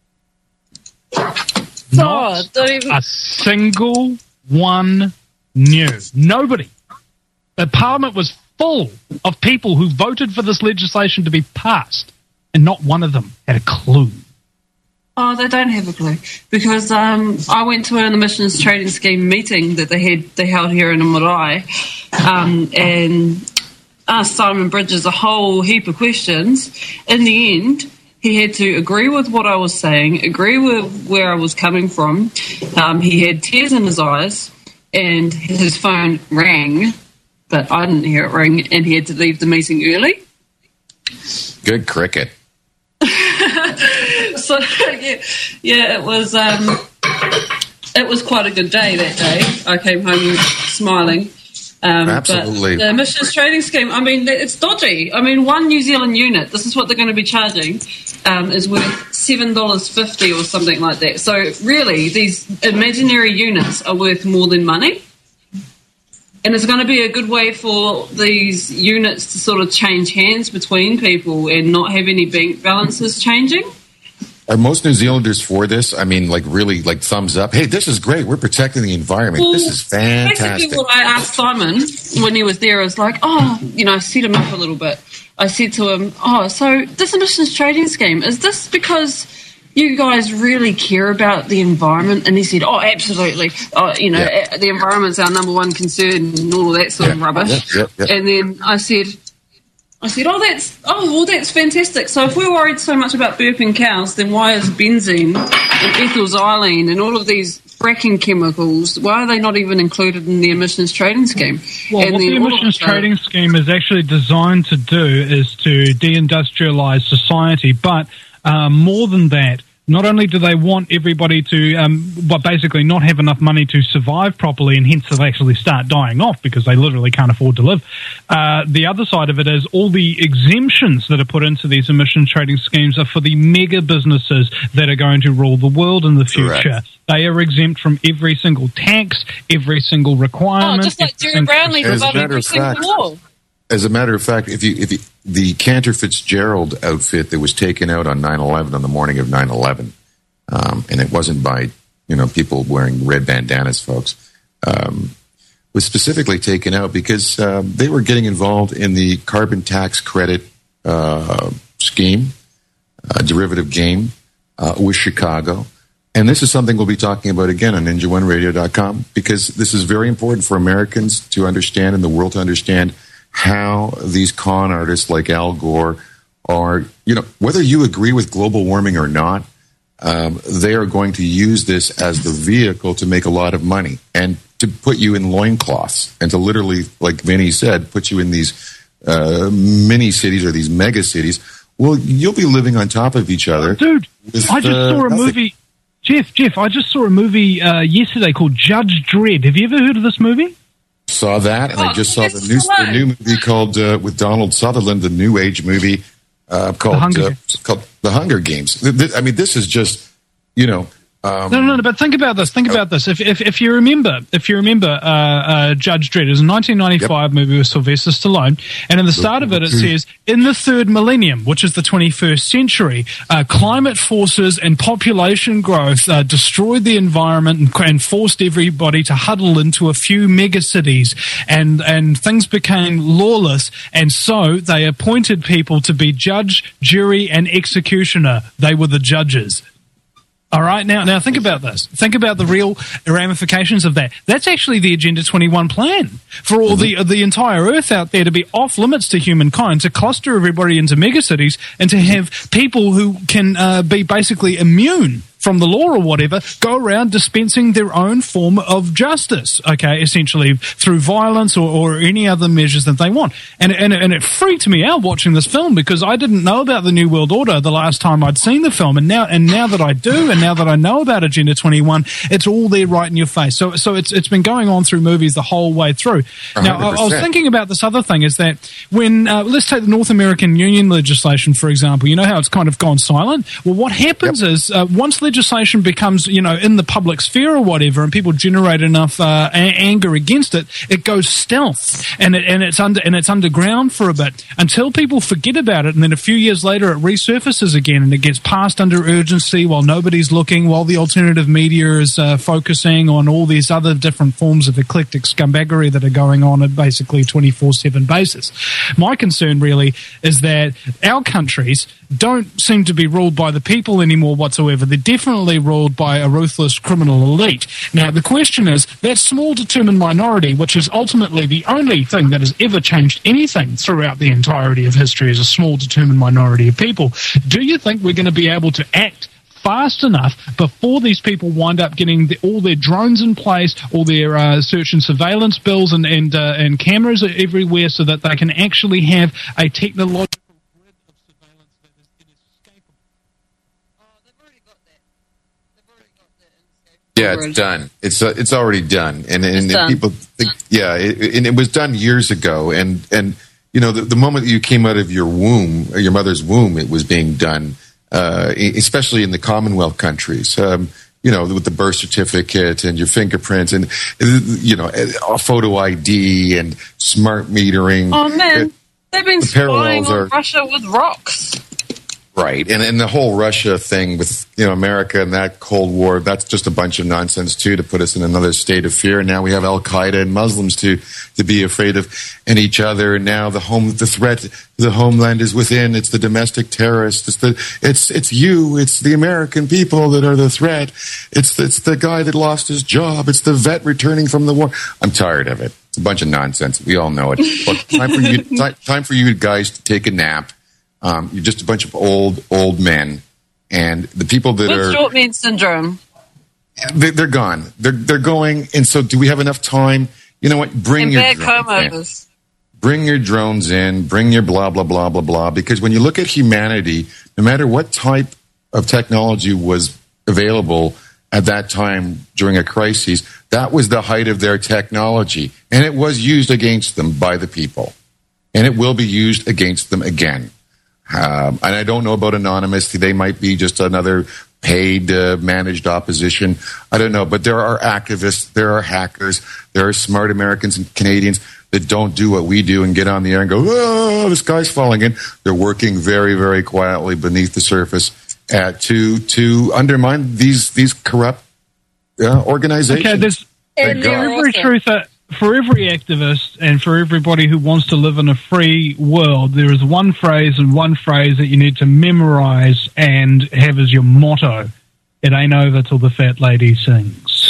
Not don't even- a single one knew. Nobody. The Parliament was full of people who voted for this legislation to be passed, and not one of them had a clue. Oh, they don't have a clue because I went to an emissions trading scheme meeting that they held here in Marae, and asked Simon Bridges a whole heap of questions. In the end, he had to agree with what I was saying, agree with where I was coming from. He had tears in his eyes, and his phone rang, but I didn't hear it ring, and he had to leave the meeting early. Good cricket. So yeah, it was quite a good day that day. I came home smiling. Absolutely. But the emissions trading scheme, I mean, it's dodgy. I mean, one New Zealand unit, this is what they're going to be charging, is worth $7.50 or something like that. So really, these imaginary units are worth more than money. And it's going to be a good way for these units to sort of change hands between people and not have any bank balances changing. Are most New Zealanders for this? I mean, like really, like thumbs up. Hey, this is great. We're protecting the environment. Well, this is fantastic. Basically, what I asked Simon when he was there was like, I set him up a little bit. I said to him, so this emissions trading scheme, is this because you guys really care about the environment? And he said, absolutely. The environment's our number one concern and all of that sort of rubbish. Yeah. And then I said, that's fantastic. So if we're worried so much about burping cows, then why is benzene and ethylxylene and all of these fracking chemicals, why are they not even included in the emissions trading scheme? Well, And what then the all of emissions the- trading scheme is actually designed to do is to deindustrialize society, but more than that, not only do they want everybody to basically not have enough money to survive properly and hence they'll actually start dying off because they literally can't afford to live. The other side of it is all the exemptions that are put into these emission trading schemes are for the mega businesses that are going to rule the world in the future. Correct. They are exempt from every single tax, every single requirement. just like every Jerry single- Brownlee As a above matter every of single fact- law. As a matter of fact, if the Cantor Fitzgerald outfit that was taken out on 9/11 on the morning of 9/11, and it wasn't by people wearing red bandanas, folks. was specifically taken out because they were getting involved in the carbon tax credit scheme, derivative game with Chicago. And this is something we'll be talking about again on NinjaOneRadio.com, because this is very important for Americans to understand and the world to understand how these con artists like Al Gore are, whether you agree with global warming or not, they are going to use this as the vehicle to make a lot of money and to put you in loincloths and to literally, like Vinny said, put you in these mini cities or these mega cities. Well, you'll be living on top of each other. Dude, I just saw a movie. Jeff, I just saw a movie yesterday called Judge Dredd. Have you ever heard of this movie? Saw that, and I just saw the new movie called with Donald Sutherland, the New Age movie called The Hunger Games. I mean, this is just, No, but think about this. If you remember, Judge Dredd is a 1995 movie with Sylvester Stallone, and in the start of it, it says, in the third millennium, which is the 21st century, climate forces and population growth destroyed the environment and forced everybody to huddle into a few megacities, and things became lawless, and so they appointed people to be judge, jury, and executioner. They were the judges. All right, now think about this. Think about the real ramifications of that. That's actually the Agenda 21 plan for all the entire Earth out there to be off limits to humankind, to cluster everybody into megacities, and to have people who can be basically immune from the law or whatever, go around dispensing their own form of justice, okay, essentially through violence or any other measures that they want. And it freaked me out watching this film, because I didn't know about the New World Order the last time I'd seen the film, and now that I do, and now that I know about Agenda 21, it's all there right in your face. So it's been going on through movies the whole way through. 100%. Now, I was thinking about this other thing, is that when, let's take the North American Union legislation, for example, you know how it's kind of gone silent? Well, what happens is, once legislation becomes, in the public sphere or whatever, and people generate enough anger against it, it goes stealth, and it's underground for a bit until people forget about it, and then a few years later it resurfaces again, and it gets passed under urgency while nobody's looking, while the alternative media is focusing on all these other different forms of eclectic scumbaggery that are going on at basically 24/7 basis. My concern really is that our countries don't seem to be ruled by the people anymore whatsoever. They're definitely ruled by a ruthless criminal elite. Now, the question is, that small determined minority, which is ultimately the only thing that has ever changed anything throughout the entirety of history, is a small determined minority of people. Do you think we're going to be able to act fast enough before these people wind up getting all their drones in place, all their search and surveillance bills and cameras everywhere, so that they can actually have a technological grid of surveillance that is inescapable? Yeah, it's done. It's already done, and done. People think, and it was done years ago, and the moment that you came out of your womb, or your mother's womb, it was being done, especially in the Commonwealth countries. With the birth certificate and your fingerprints and a photo ID and smart metering. Oh man, they've been spying on Russia with rocks. Right, and the whole Russia thing with America and that Cold War, that's just a bunch of nonsense too, to put us in another state of fear. And now we have Al Qaeda and Muslims to be afraid of and each other. And now the threat to the homeland is within. It's the domestic terrorists. It's you. It's the American people that are the threat. It's the guy that lost his job. It's the vet returning from the war. I'm tired of it. It's a bunch of nonsense. We all know it. Look, time for you guys to take a nap. You're just a bunch of old men, and the people that with short man syndrome, they're gone. They're going. And so, do we have enough time? You know what? Bring your drones in. Bring your drones in. Bring your blah blah blah blah blah. Because when you look at humanity, no matter what type of technology was available at that time during a crisis, that was the height of their technology, and it was used against them by the people, and it will be used against them again. And I don't know about Anonymous. They might be just another paid, managed opposition. I don't know. But there are activists, there are hackers, there are smart Americans and Canadians that don't do what we do and get on the air and go, oh, the sky's falling in. They're working very, very quietly beneath the surface to undermine these corrupt organizations. Okay, And they're every awesome. truther, for every activist and for everybody who wants to live in a free world, there is one phrase that you need to memorize and have as your motto. It ain't over till the fat lady sings.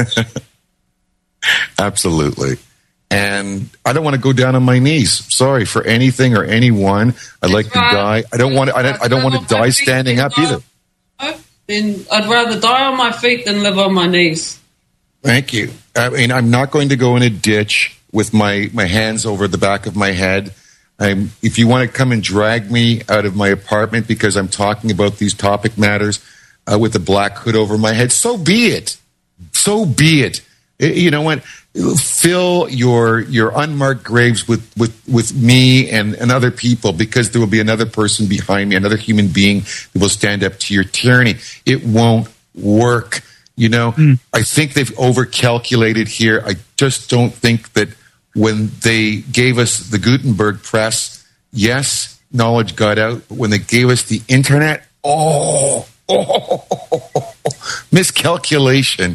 Absolutely. And I don't want to go down on my knees. Sorry for anything or anyone. I'd like to die. I don't want to die standing up either. Then I'd rather die on my feet than live on my knees. Thank you. I mean, I'm not going to go in a ditch with my hands over the back of my head. If you want to come and drag me out of my apartment because I'm talking about these topic matters with a black hood over my head, so be it. So be it. You know what? Fill your unmarked graves with me and other people, because there will be another person behind me, another human being that will stand up to your tyranny. It won't work. You know, I think they've overcalculated here. I just don't think that when they gave us the Gutenberg press, yes, knowledge got out. But when they gave us the internet, miscalculation,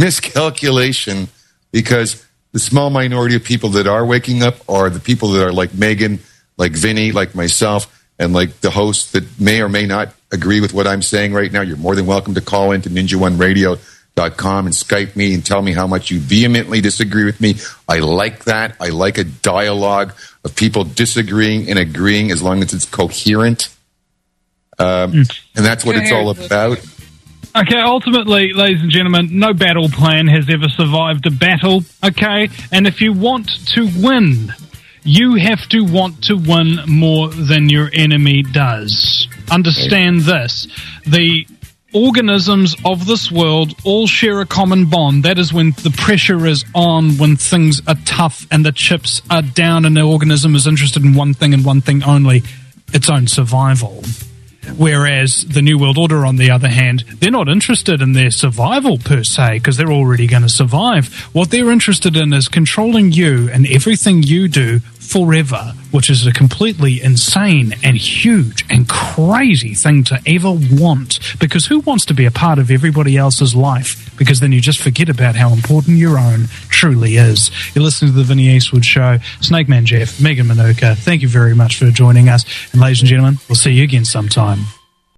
because the small minority of people that are waking up are the people that are like Megan, like Vinny, like myself, and like the hosts that may or may not agree with what I'm saying right now. You're more than welcome to call into ninja1radio.com and Skype me and tell me how much you vehemently disagree with me. I like that. I like a dialogue of people disagreeing and agreeing as long as it's coherent. And that's what it's all about. Okay, ultimately, ladies and gentlemen, no battle plan has ever survived a battle, okay? And if you want to win, you have to want to win more than your enemy does. Understand this. The organisms of this world all share a common bond. That is when the pressure is on, when things are tough and the chips are down and the organism is interested in one thing and one thing only, its own survival. Whereas the New World Order, on the other hand, they're not interested in their survival per se, because they're already going to survive. What they're interested in is controlling you and everything you do forever, which is a completely insane and huge and crazy thing to ever want. Because who wants to be a part of everybody else's life? Because then you just forget about how important your own truly is. You're listening to the Vinny Eastwood Show. Snake Man Jeff, Megan Manuka, thank you very much for joining us. And ladies and gentlemen, we'll see you again sometime.